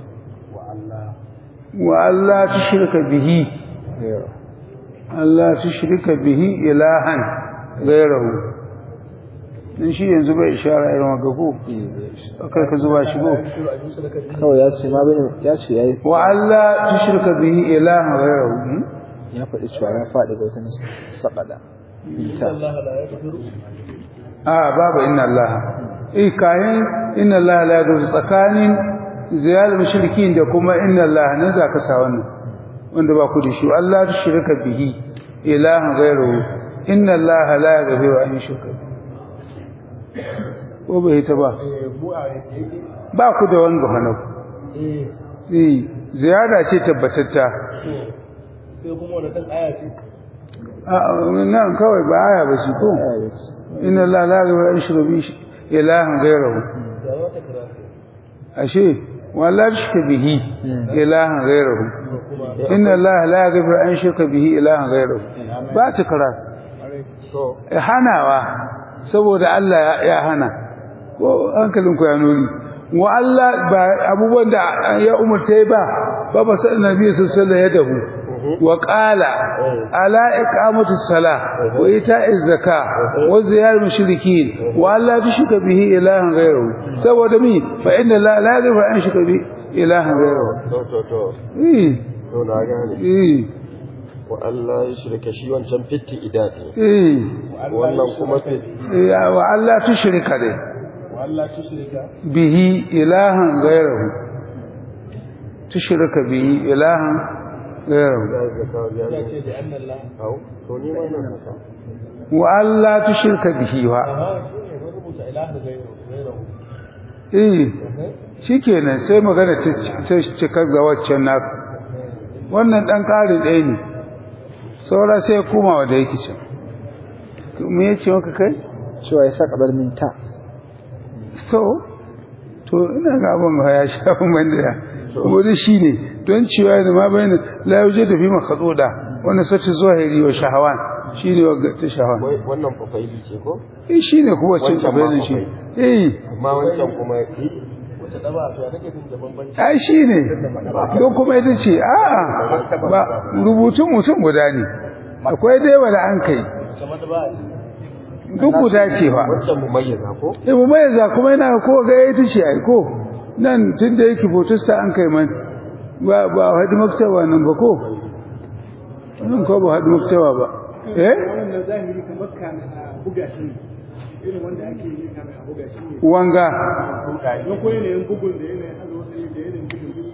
wa Allah tushrika bihi Allah tushrika bihi ilahan ghayrahu dan shi yanzu bai ishara irin wanda ko akai ka zuba shi ko kawai ya ce ma bane ya ce yayi wa Allah tushrika bihi ilahan ghayrahu ya faɗi cewa ya faɗi ga wata sabada inna Allah la yaghfiru ah baba inna Allah eh kayan inna Allah la yaghfiru tsakanin ziyal mushrikin da kuma inna Allah ne za ka sa wannan wanda ba ku da shi Allah tushrika bihi ilahan ghayruhu inna Allah la yaghfiru an yushraka ko bai ta ba ba ku da wanga hana eh ziyada ce tabbatatta sai kuma wannan aya ce a nan kawai ba aya ba shi ko inna Allah la yaghfiru an yushraka bihi ilahan ghayruhu ashe wala shirka bihi ilahan ghayruhu inna Allah la yaghfiru an yushraka bihi ilahan ghayruhu ba ta kara hanawa saboda Allah ya hana ko hankalin ku ya nuni wa Allah ba abubuwan da ya umurta ba ba ba sai annabi sallallahu alaihi wasallam وقال على إقامة الصلاة وإيتاء الزكاة وزيار المشركين وألا تشرك به إلها غيره سوى دمين فإن لا لا يغفر أن يشرك به إلها غيره إيه إيه وألا يشرك شيئا وانشان في اتئداته إيه وألا وألا تشرك به وألا تشرك به إلها غيره تشرك به إلها وألا تشرك به وا eh shikenan sai magana ta cika ga waccan na wannan dan karin ɗaya ne saura sai kuma wanda yake can me yace maka kai cewa ya saka barmin ta so to ina ga abun ya shafu mandira wani shine don cewa da ma bayan la yauje da fi makhuda wannan sace zahiri wa shahawan shine wagga ta shahawan wannan fafaili ce ko eh shine kuwa cin bayanin shi eh amma wancan kuma wata daba to ya kake jin da bambanci ai shine don kuma ita ce a a ba rubutun mutum guda ne akwai dai wala an kai kamar da ba duk guda ce ba wancan mumayyaza ko eh mumayyaza kuma yana ko ga ita ce ai ko nan tun da yake protesta an kai man ba ba haɗu maktaba nan ba ko nan ko ba haɗu maktaba ba eh wannan zahiri kamar kan buga shi irin wanda ake yi kan buga shi wanga ne ko yanayin bugun da yanayin alwasai da yanayin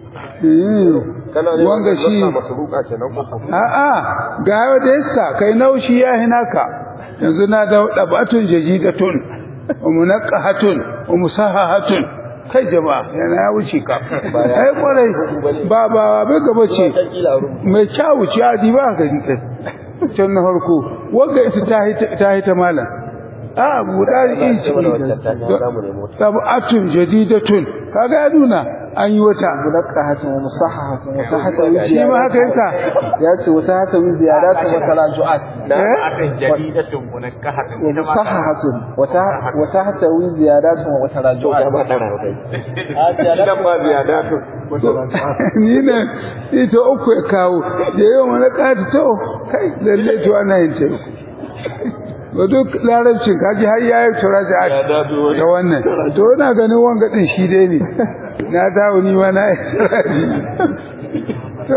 bugun wanga shi a'a ga wanda yasa kai naushi ya hinaka yanzu na da dabatun jajidatun wa munaqqahatun wa musahahatun kai jama'a yana ya wuce ka ai kwarai ba ba ba gaba ce mai kyawu ci adi ba ka dike can na farko wanga ita ta ta ta malam a guda in ci tabatun jadidatun kaga ya nuna an yi wata munaqqahatun wa musahahatun wa tahta wizi shi ma haka yasa ya ce wata hata wizi ya dace wa tarajuat da akan jadidatun munaqqahatun wa musahahatun wata wata hata wizi ya dace wa tarajuat idan ba ziyadatun ni ne ita uku ya kawo da yau munaqqatu to kai lalle to ana yin ta ba duk larabcin kaji har yayi turaji'at da wannan to ina ganin wanga din shi dai ne na dawo ni ma na turaji to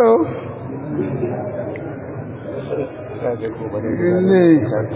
ne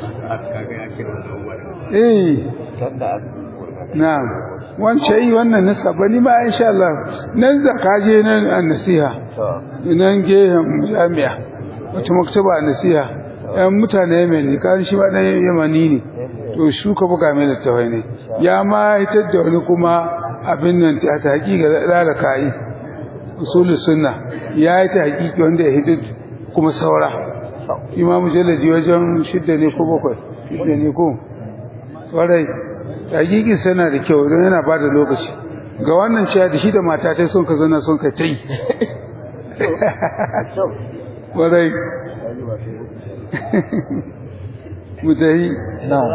eh na'am wancan yi wannan nasa bani ma insha Allah nan zakaje nan an nasiha nan gehen jami'a wata maktaba nasiha ‘yan mutane mai ne, kan shi waɗanda yamani ne, to shuka buga mai littafai ne, ya ma hitar da wani kuma abin nan ta haƙiƙa lalaka yi, usulun sunna, ya yi ta haƙiƙi wanda ya hitar kuma saura, imamu jalaji wajen shidda ne ko bakwai, shidda ne ko, ƙwarai, haƙiƙi sana da kyau don yana ba da lokaci, ga wannan ciya da shi da mata ta sun ka zana sun ka ta yi. Ƙwarai. متهي نعم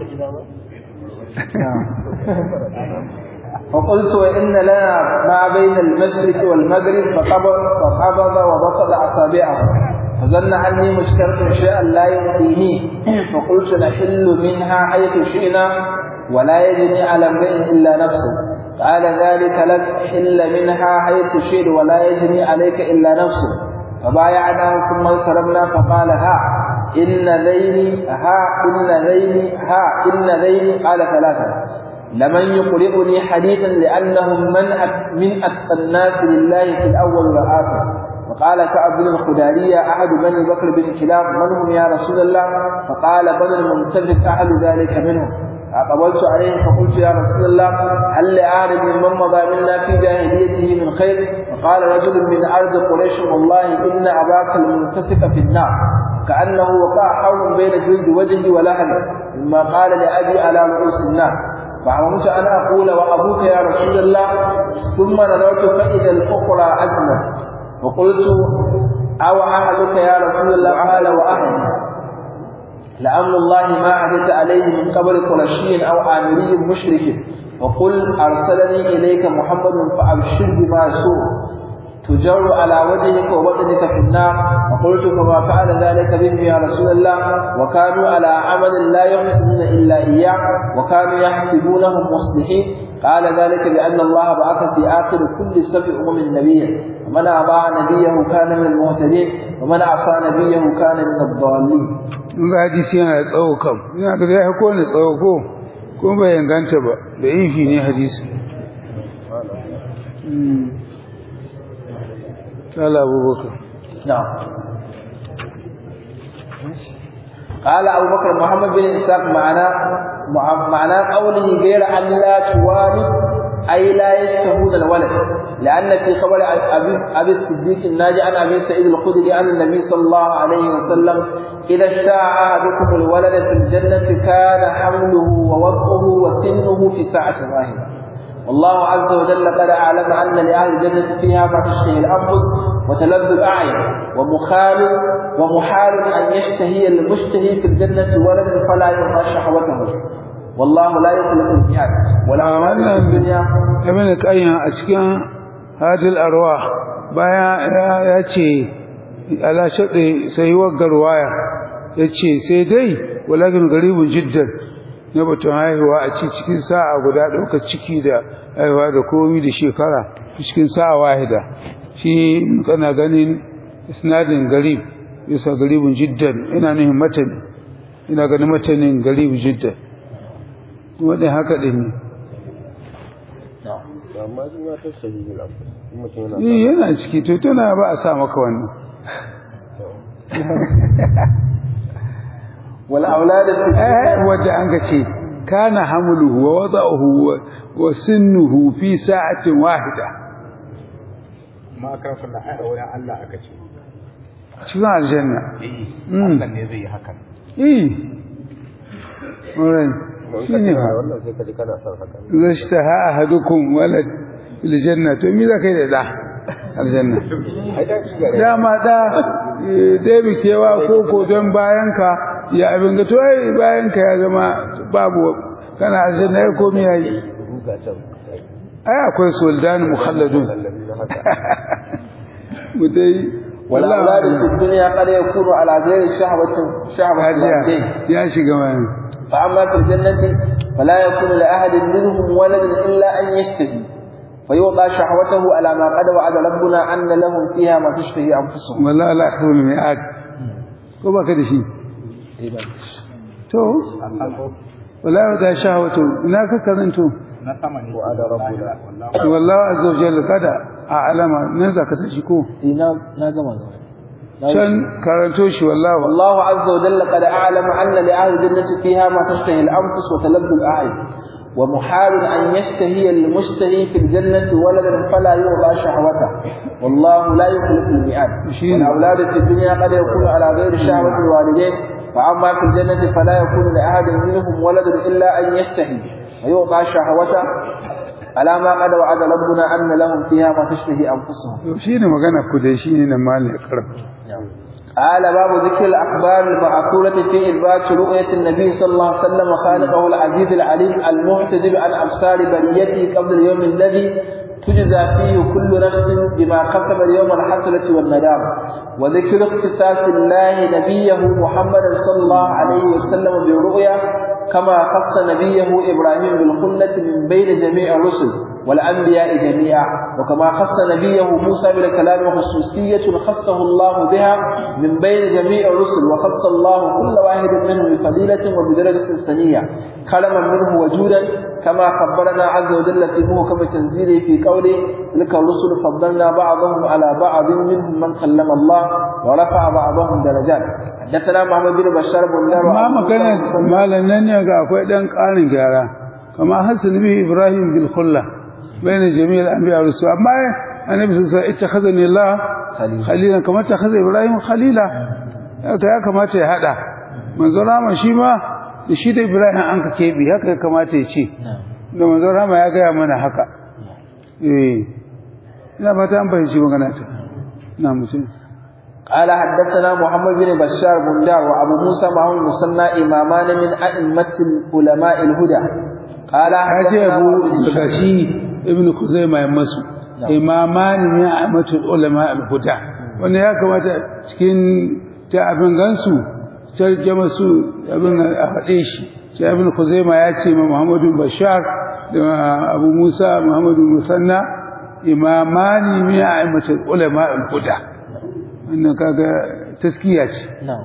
وقلت وإن لنا ما بين المشرق والمغرب فقبض فقبض وبسط أصابعه فظن أني مشترك شيئا لا يعطيني فقلت نحل منها حيث شئنا ولا يجني على امرئ إلا نفسه قال ذلك لك حل منها حيث شئت ولا يجني عليك إلا نفسه فبايعنا ثم انصرفنا فقال ها إن ذيني ها إن ذيني ها إن ذيني قال ثلاثة لمن يقرئني حديثا لأنهم من من أتقى الناس لله في الأول والآخر وقال كعب بن الخدارية أحد بني بكر بن كلاب من هم يا رسول الله فقال بني المنتفق أحد ذلك منهم فقبلت عليه فقلت يا رسول الله هل لأعلم من مضى منا في جاهليته من خير فقال رجل من أرض قريش والله إن أباك المنتفق في النار كأنه وقع حول بين جلد وجهه ولحمه مما قال لأبي على رؤوس النار فعممت أن أقول وأبوك يا رسول الله ثم نظرت فإذا الأخرى أجمل وقلت أو أهلك يا رسول الله قال وأهلي لأمر الله ما عدت عليه من قبل قرشي أو عامري مشرك وقل أرسلني إليك محمد فأبشر بما سوء تجر على وجهك وبطنك في النار وقلت فما فعل ذلك بهم يا رسول الله وكانوا على عمل لا يحسنون إلا إياه وكانوا يحسبونهم مصلحين قال ذلك بأن الله بعث في آخر كل سبع أمم نبيا ومن أطاع نبيه كان من المهتدين ومن عصى نبيه كان من الضالين. ga hadisi yana da tsawo kam ina ga zai ko ne tsawo ko ko bai inganta ba da ifi ne hadisi قال أبو بكر نعم قال أبو بكر محمد بن إسحاق معنا معنى قوله غير أن لا توالي أي لا يشتهون الولد لأن في خبر أبي الصديق الناجي عن أبي سعيد الخدري عن النبي صلى الله عليه وسلم إذا اشتاع أحدكم الولد في الجنة كان حمله ووضعه وسنه في ساعة واحدة والله عز وجل قد أعلم أن لأهل الجنة فيها ما تشتهي الأنفس وتلذ الأعين ومخال ومحال أن يشتهي المشتهي في الجنة ولدا فلا يرضى شهوته والله لا يخلق الميعاد ولا wannan الدنيا ibn qayyim a cikin hadil arwah baya ya ce ala shadi sai waggar waya yace sai dai walakin garibun jiddan na batun haihuwa a ci cikin sa'a guda ɗauka ciki da haihuwa da komi da shekara cikin sa'a wahida shi kana ganin isnadin garib yasa garibun jiddan ina nuhin matani ina ganin matanin garibun jiddan wadda haka ɗin ne amma shi ma ta sahihi mutum yana yi yana ciki to tana ba a sa maka wannan wal aulad wadda an ga ce kana hamluhu wa wada'uhu wa sinnuhu fi sa'atin wahida ma ka kula ai auren Allah aka ce cikin aljanna eh Allah ne zai yi hakan eh alright shine wannan sai kaji kana son haka zashtaha ahadukum walad fil janna to me zakai da da aljanna ai da ki gare dama da dai bikewa ko ko don bayanka ya abin ga to ai bayanka ya zama babu kana aljanna ya komi yayi ruga can ai akwai sultan mukhalladun mudai والأولاد في الدنيا قد يكون على غير شهوة شهوة الوالدين يا شيخ فأما في الجنة فلا يكون لأحد منهم ولد إلا أن يشتهي فيوضع شهوته على ما قد وعد ربنا أن لهم فيها ما تشتهي أنفسهم والله لا يخلو الميعاد كما كده شيء تو ولا يوضع شهوته هناك كذنتو وعد ربنا والله عز وجل قد أعلم نزا كتشكو إنا نجمع كان كارنتوشي والله والله عز وجل قد أعلم أن لأهل الجنة فيها ما تشتهي الأنفس وتلذ الأعين ومحال أن يشتهي المشتهي في الجنة ولدا فلا يوضع شهوته والله لا يخلف الميعاد والأولاد في الدنيا قد يكون على غير شهوة الوالدين فأما في الجنة فلا يكون لأحد منهم ولد إلا أن يشتهي ويوضع شهوته على ما قد وعد ربنا أن لهم فيها ما تشتهي أنفسهم شيء ما كان كده شيء نمال يقرب قال باب ذكر الأخبار المعقولة في إثبات رؤية النبي صلى الله عليه وسلم خالقه العزيز العليم المحتجب عن أبصار بريته قبل اليوم الذي تجزى فيه كل نفس بما كسب اليوم الحسرة والندام وذكر اختصاص الله نبيه محمد صلى الله عليه وسلم بالرؤيا كما خص نبيه إبراهيم بالخلة من بين جميع الرسل والأنبياء جميعا وكما خص نبيه موسى بالكلام خصوصية خصه الله بها من بين جميع الرسل وخص الله كل واحد منهم بفضيلة وبدرجة سنية كلما منه وجودا كما خبرنا عز وجل في محكم تنزيله في قوله تلك الرسل فضلنا بعضهم على بعض منهم من كلم الله ورفع بعضهم درجات حدثنا محمد بن بشار بن دار ما مكان مالن nan ne ga akwai dan karin gyara kama hasan bi ibrahim bil khulla bayan jami'al anbiya rusul amma annabi sallallahu alaihi wasallam ittakhadani allah khalilan kama takhadha ibrahim khalila ya kamata ya hada manzo rama shi ma da shi da ibrahim an ka kebe haka ya kamata ya ce da manzo rama ya ga mana haka eh ina fata an fahimci magana ta na mutum قال حدثنا محمد بن بشار بن دار وابو موسى معه المثنى امامان من ائمه العلماء الهدى قال حدثنا ابو بكشي ابن خزيمه يمسو imaman min a'immatul ulama al-huda wanda ya kamata cikin ta abin gansu tarjama su abin a fade shi sai ibn khuzaima ya ce ma muhammadu bashar da abu musa muhammadu musanna imamani min a'immatul ulama al-huda wannan kaga taskiya ce na'am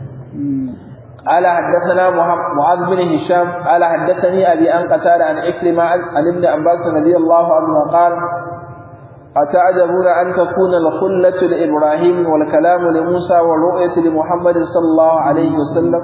قال حدثنا معاذ بن هشام قال حدثني ابي ان قتال عن اكرمه عن ابن عباس رضي الله عنه قال أتعجبون أن تكون الخلة لإبراهيم والكلام لموسى والرؤية لمحمد صلى الله عليه وسلم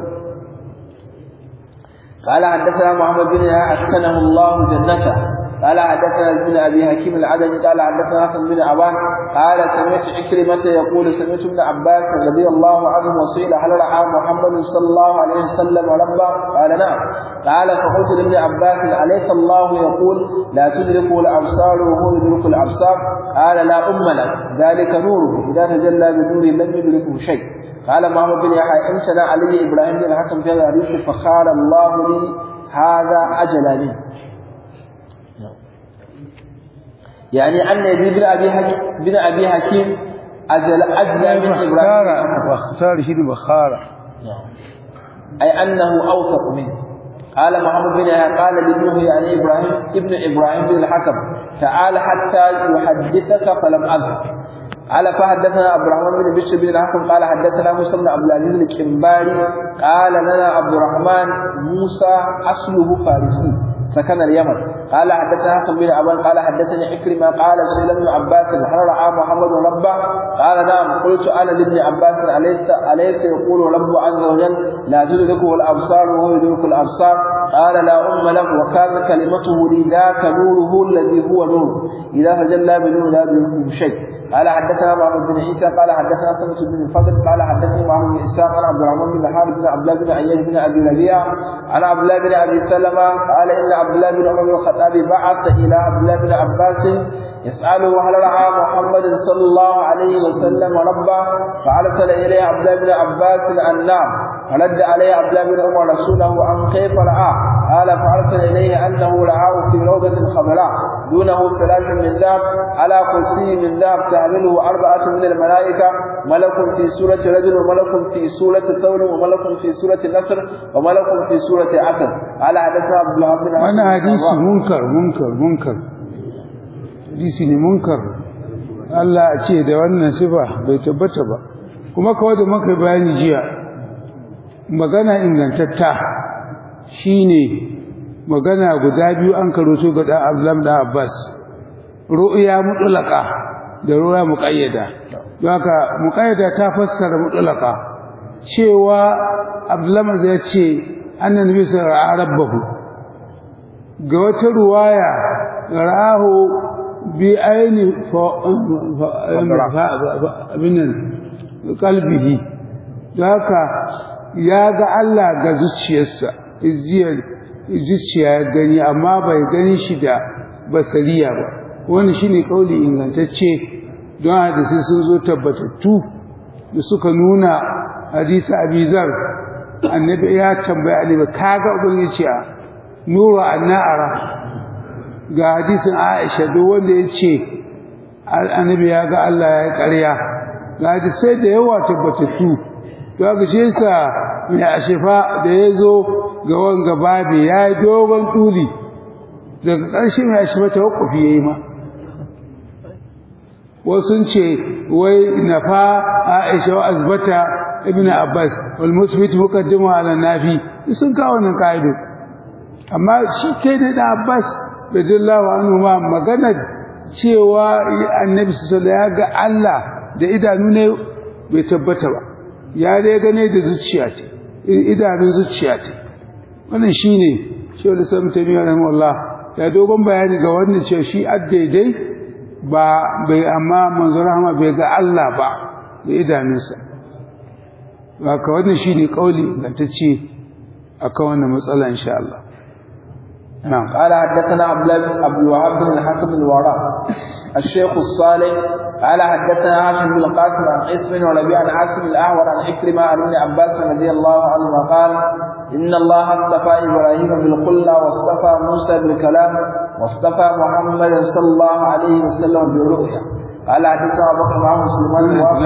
قال حدثنا محمد بن أحسنه الله جنته قال حدثنا ابن أبي حكيم العدني قال حدثنا حسن بن عبان قال سمعت عكرمة يقول سمعت ابن عباس رضي الله عنه وسئل هل رأى محمد صلى الله عليه وسلم ربه قال نعم قال فقلت لابن عباس أليس الله يقول لا تدركه الأبصار وهو يدرك الأبصار قال لا أم له ذلك نوره إذا تجلى بنوره لم يدركه شيء قال محمد بن يحيى امتنع علي إبراهيم بن الحكم في هذا الحديث فقال الله لي هذا أجل منه يعني أن يزيد بن أبي حكيم بن أبي حكيم أجل أجل من إبراهيم واختار شيء بخارة أي أنه أوثق منه قال محمد بن يحيى قال لابنه يعني ابراهيم ابن ابراهيم بن الحكم تعال حتى يحدثك فلم اذهب. قال فحدثنا عبد الرحمن بن بشر بن الحكم قال حدثنا موسى بن عبد العزيز الكمباري قال لنا عبد الرحمن موسى اصله فارسي سكن اليمن. قال حدثنا حكم بن عبان قال حدثني عكرمة قال سئل ابن عباس هل رأى محمد ربه؟ قال نعم. قلت انا لابن عباس اليس اليس يقول رب عز وجل لا تدركه الابصار وهو يدرك الابصار؟ قال لا ام له وكان كلمته لذاك نوره الذي هو نور اذا تجلى بنور لا يدركه شيء. قال حدثنا محمد بن عيسى قال حدثنا سمس بن الفضل قال حدثني محمد بن اسحاق عن عبد الرحمن بن حارث بن عبد الله بن عياش بن ابي ربيعه عن عبد الله بن ابي سلمه قال ان عبد الله بن عمر بن الخطاب بعث الى عبد الله بن عباس يساله هل راى محمد صلى الله عليه وسلم ربه؟ فارسل اليه عبد الله بن عباس ان نعم. فرد عليه عبد الله بن عمر رسوله عن كيف رآه؟ قال فارسل اليه انه رآه في روضه خضراء دونه فراش من ذهب على كرسي من ذهب تعمله أربعة من الملائكة ملك في سورة رجل وملك في سورة ثور وملك في سورة نصر وملك في سورة عسل. على حدثنا عبد الله بن عمر. وانا حديث منكر منكر منكر hadisi ne munkar. Allah a ce da wannan sifa bai tabbata ba. Kuma kawai da muka bayani jiya magana ingantatta shine magana guda biyu an karoto ga da Abdullah da Abbas, ru'ya mutlaqa da ru'ya muqayyada. Haka muqayyada ta fassara mutlaqa cewa Abdullah zai ce annabi sallallahu alaihi wasallam rabbahu, ga wata ruwaya rahu bi aini fa abinan qalbihi. Haka ya ga Allah ga zuciyarsa, iziyar zuciya ya gani amma bai gani shi da basariya ba. Wannan shine kauli ingantacce, don hadisi sun zo tabbatattu da suka nuna hadisi Abizar annabi ya tambaya annabi kaga ubangiji a nuru annara. Ga hadisin Aisha duk wanda yace annabi ya ga Allah ya yi ƙarya, ga hadisi da yawa tabbatattu. Kaga shi yasa mai ashifa da yazo ga wanga babi yayi dogon tuli, daga ƙarshe mai ashifa tawakkufi yayi ma. Wasun ce wai nafa Aisha wa azbata ibn Abbas wal musbit muqaddimu ala nafi, sun kawo nan kaido. Amma shi kai ne da Abbas radiyallahu anhu ma magana cewa annabi sallallahu alaihi wasallam ya ga Allah da idanu ne bai tabbata ba, ya dai gane da zuciya ce, idanun zuciya ce. Wannan shine Shehu Islam Taimiyya rahimahullah ya dogon bayani ga wannan cewa shi addaidai ba bai amma manzo rahama bai ga Allah ba da idanunsa. Haka wannan shine kauli gantacce akan wannan matsala insha Allah. نعم. قال حدثنا عبد الله بن عبد الوهاب بن الحكم الوراء الشيخ الصالح قال حدثنا هاشم بن القاسم عن قيس بن ربيع عن عاصم الاحور عن عكرمة عن ابن عباس رضي الله عنه قال ان الله اصطفى ابراهيم بالخلة واصطفى موسى بالكلام واصطفى محمد صلى الله عليه وسلم بالرؤيا. قال حدثنا ابو بكر بن سليمان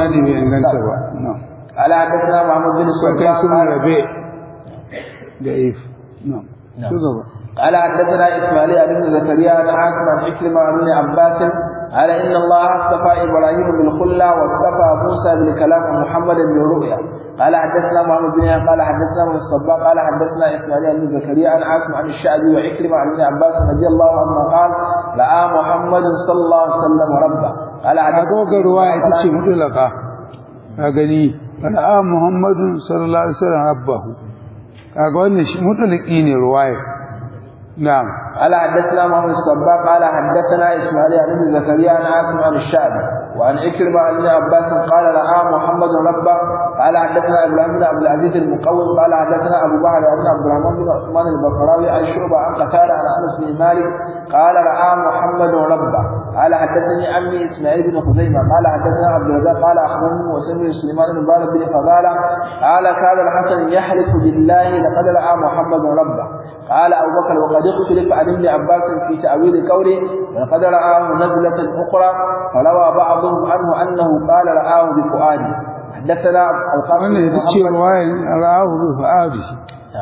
قال حدثنا محمد بن سليمان ربيع ضعيف. نعم. قال حدثنا اسماعيل بن زكريا عن عاصم عن عكرمة عن ابن عباس قال ان الله اصطفى ابراهيم بالخلة واصطفى موسى بالكلام ومحمد بالرؤيا. قال حدثنا محمد بن قال حدثنا ابن الصباح قال حدثنا اسماعيل بن زكريا عن عاصم عن الشعبي وعكرمة عن ابن عباس رضي الله عنه قال راى محمد صلى الله عليه وسلم ربه. قال حدثنا روايه تشي مطلقه غني راى محمد صلى الله عليه وسلم ربه. kaga wannan shi mutlaqi ne ruwaya. نعم. قال حدثنا محمد الصباح قال حدثنا اسماعيل بن زكريا عن عاصم عن الشعبي وعن عكرمة عن ابن عباس قال راى محمد ربه. قال حدثنا ابراهيم بن عبد العزيز المقوم قال حدثنا ابو بكر بن عبد الرحمن بن عثمان البقراوي عن شعبة عن قتادة عن انس بن مالك قال راى محمد ربه. قال حدثني عمي اسماعيل بن خزيمة قال حدثنا عبد الرزاق قال اخبرني وسلم بن سليمان بن مبارك بن فضالة قال كان الحسن يحلف بالله لقد راى محمد ربه. قال ابو بكر وقد اختلف عن ابن عباس في تأويل قوله ولقد رآه نزلة أخرى فروى بعضهم عنه أنه قال رآه بفؤاده. حدثنا القاسم رآه بفؤاده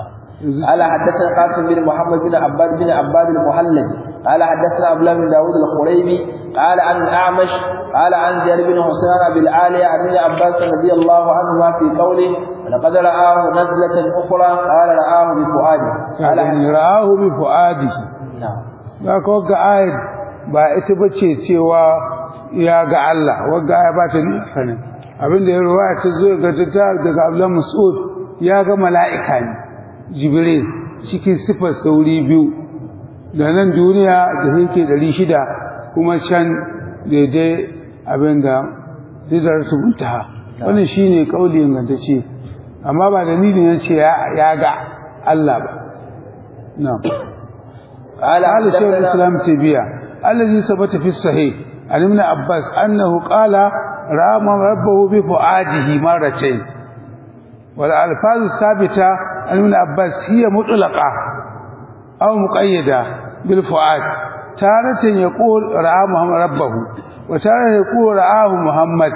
قال حدثنا قاسم بن محمد بن عباد بن عباد المحلب قال حدثنا عبد الله بن داود الخريبي قال عن الأعمش قال عن زياد بن حسين بالعالية عن ابن عباس رضي الله عنهما في قوله ولقد رآه نزلة أخرى قال رآه بفؤاده قال يعني رآه بفؤاده نعم ba ka wagga ayat ba ita bace cewa ya ga Allah wagga aya ba ta ne kanin abinda ya ruwaya ta zo ga ta daga Abdullah Mas'ud ya ga mala'ika ne Jibril cikin sifar sauri biyu da nan duniya da yake ɗari shida kuma can daidai abinda sidar muntaha wannan shine kauli ingantacce amma ba da nidin yace ya ga Allah ba na'am قال قال شيخ الإسلام تيمية الذي ثبت في الصحيح عن ابن عباس أنه قال رأى ربه بفؤاده مرتين والألفاظ الثابتة عن ابن عباس هي مطلقة أو مقيدة بالفؤاد تارة يقول رأى محمد ربه وتارة يقول رآه محمد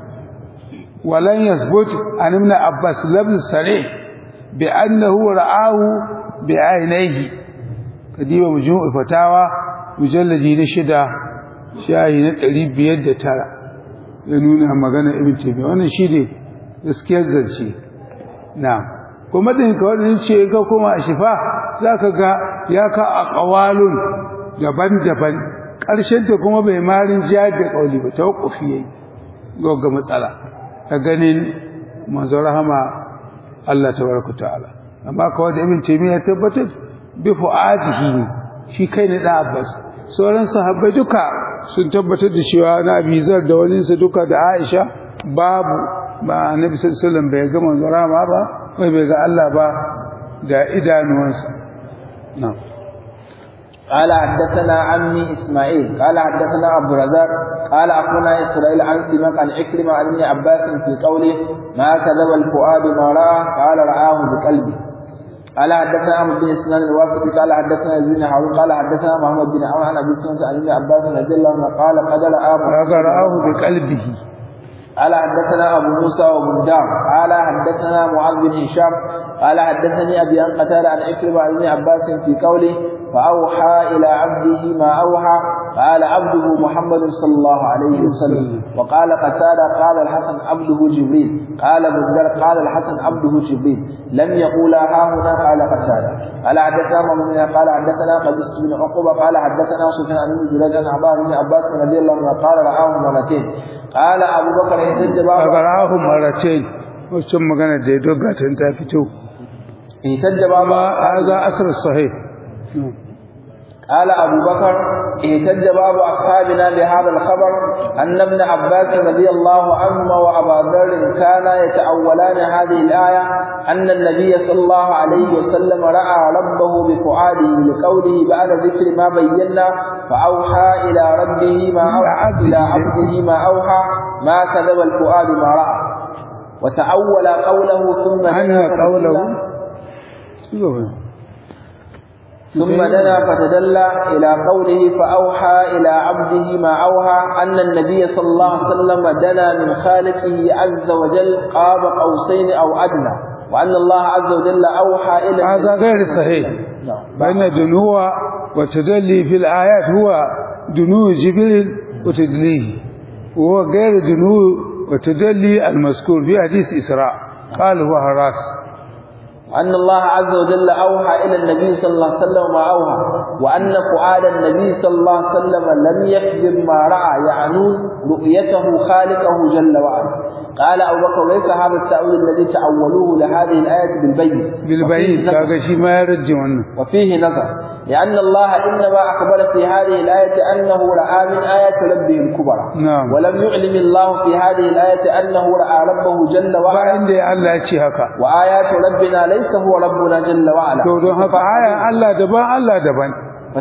ولن يثبت عن ابن عباس لفظ صريح بأنه رآه بعينيه kadiba mujmu'ul fatawa mujalladi na shida shayi na ɗari biyar da tara ya nuna magana ibn taymiya wannan shine gaskiyar zance na'am kuma din ka wannan ce ga kuma a shifa zaka ga ya ka aqwalun daban-daban karshen ta kuma bai marin jihad da kauli ba tawaqqufi yayi ga matsala ta ganin manzo rahama Allah tabaraka ta'ala amma kawai da ibn taymiya tabbatar bi fu'adihi shi kai ne da Abbas sauran sahabbai duka sun tabbatar da cewa na Abizar da wani sa duka da Aisha babu ba Annabi sallallahu alaihi wasallam bai ga manzo rama ba kai bai ga Allah ba da idanuwansa na'am قال حدثنا عمي إسماعيل قال حدثنا عبد الرزاق قال أخونا إسرائيل عن سمك عن عكرمة عن ابن عباس في قوله ما كذب الفؤاد ما رأى قال رآه بقلبه قال حدثنا عمرو بن سنان الواسطي قال حدثنا ابن هارون قال حدثنا محمد بن عمرو عن ابي سنان عن ابن عباس رضي الله عنه قال قد رآه بقلبه قال حدثنا ابو موسى وبندار قال حدثنا معاذ بن هشام قال حدثني ابي ان قتال عن عكرمة عن ابن عباس في قوله فاوحى الى عبده ما اوحى قال عبده محمد صلى الله عليه وسلم وقال قتادة قال الحسن عبده جبريل قال بندر قال الحسن عبده جبريل لم يقولا ها هنا قال قتادة قال حدثنا مؤمن قال حدثنا قبيس بن عقبة قال حدثنا سفيان بن جريج عن عباد بن عباس رضي الله عنه قال رآه مرتين قال ابو بكر احتج باب رآه مرتين وثم magana da doga ta fito احتج باب هذا اثر الصحيح قال أبو بكر اهتج بعض أصحابنا بهذا الخبر أن ابن عباس رضي الله عنه وأبا ذر كانا يتأولان هذه الآية أن النبي صلى الله عليه وسلم رأى ربه بفؤاده لقوله بعد ذكر ما بينا فأوحى إلى ربه ما أوحى إلى عبده ما أوحى ما كذب الفؤاد ما رأى وتأول قوله ثم دنا قوله ثم دنا فتدلى إلى قوله فأوحى إلى عبده ما أوحى أن النبي صلى الله عليه وسلم دنا من خالقه عز وجل قاب قوسين أو أدنى وأن الله عز وجل أوحى إلى هذا غير صحيح بأن دنو وتدلي في الآيات هو دنو جبريل وتدليه وهو غير دنو وتدلي المذكور في حديث إسراء قال هو هراس أن الله عز وجل أوحى إلى النبي صلى الله عليه وسلم ما أوحى وأن فؤاد النبي صلى الله عليه وسلم لم يكذب ما رأى يعنون رؤيته خالقه جل وعلا قال أبو بكر ليس هذا التأويل الذي تأولوه لهذه الآية بالبين بالبين كاغشي ما يرجع عنه وفيه نظر لأن الله إنما أخبر في هذه الآية أنه رأى من آيات ربه الكبرى نعم. ولم يعلم الله في هذه الآية أنه رأى ربه جل وعلا فعند الله يشي هكا وآيات ربنا ليس هو ربنا جل وعلا to don haka aya Allah daban Allah daban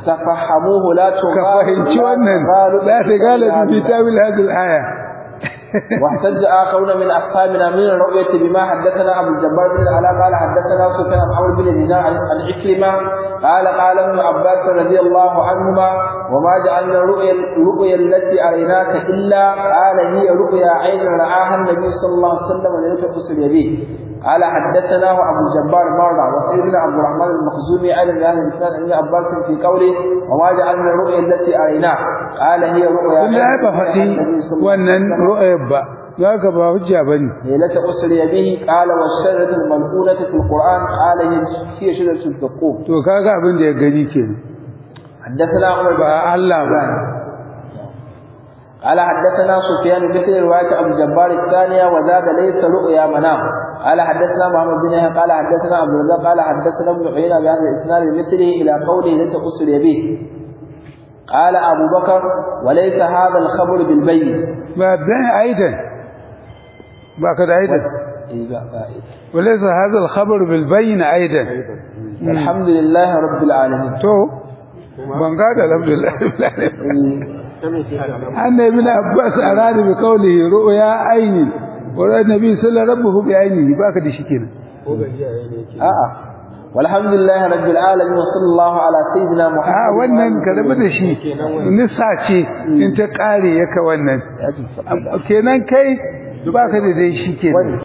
فتفهموه لا ka fahimci wannan la ta gala bi tawil hadhihi al-aya واحتج آخرون من أصحابنا من الرؤية بما حدثنا أبو الجبار بن العلاء قال حدثنا سفيان عن عمرو بن دينار عن عكرمة قال قال ابن عباس رضي الله عنهما وما جعلنا الرؤيا الرؤيا التي أريناك إلا قال هي رؤيا عين رآها النبي صلى الله عليه وسلم وليلة أسري به قال حدثناه أبو الجبار مرة وسيدنا عبد الرحمن المخزومي أيضا بهذا الإسناد ابن عباس في قوله وما جعلنا الرؤيا التي أريناك قال هي رؤيا sun ya ba faɗi wannan ru'ayar ba za ka ba hujja bane ليلة أسري به قال والشجرة الملعونة في القرآن قال هي شجرة الزقوم to kaga abin da ya gani kenan حدثنا عمر بن ba Allah ba قال حدثنا سفيان مثل رواية أبو الجبار الثانية وزاد ليس رؤيا منام قال حدثنا محمد بن يحيى قال حدثنا عبد الرزاق قال حدثنا ابن عيينة بهذا الإسناد بمثله إلى قوله ليس أسري به قال أبو بكر وليس هذا الخبر بالبين ba dan aidan ba ka da aidan وليس هذا الخبر بالبين ايضا الحمد لله رب العالمين to ban ga da alhamdulillah annabi ibn abbas arada bi qawlihi ru'ya ayni wa annabi sallallahu rabbuhu bi aynihi baka da shi kenan a'a walhamdulillah rabbil alamin wa sallallahu ala sayyidina a muhammad wannan ka rabu da shi nisa ce in ta kare yaka wannan kenan kai baka da dai shi kenan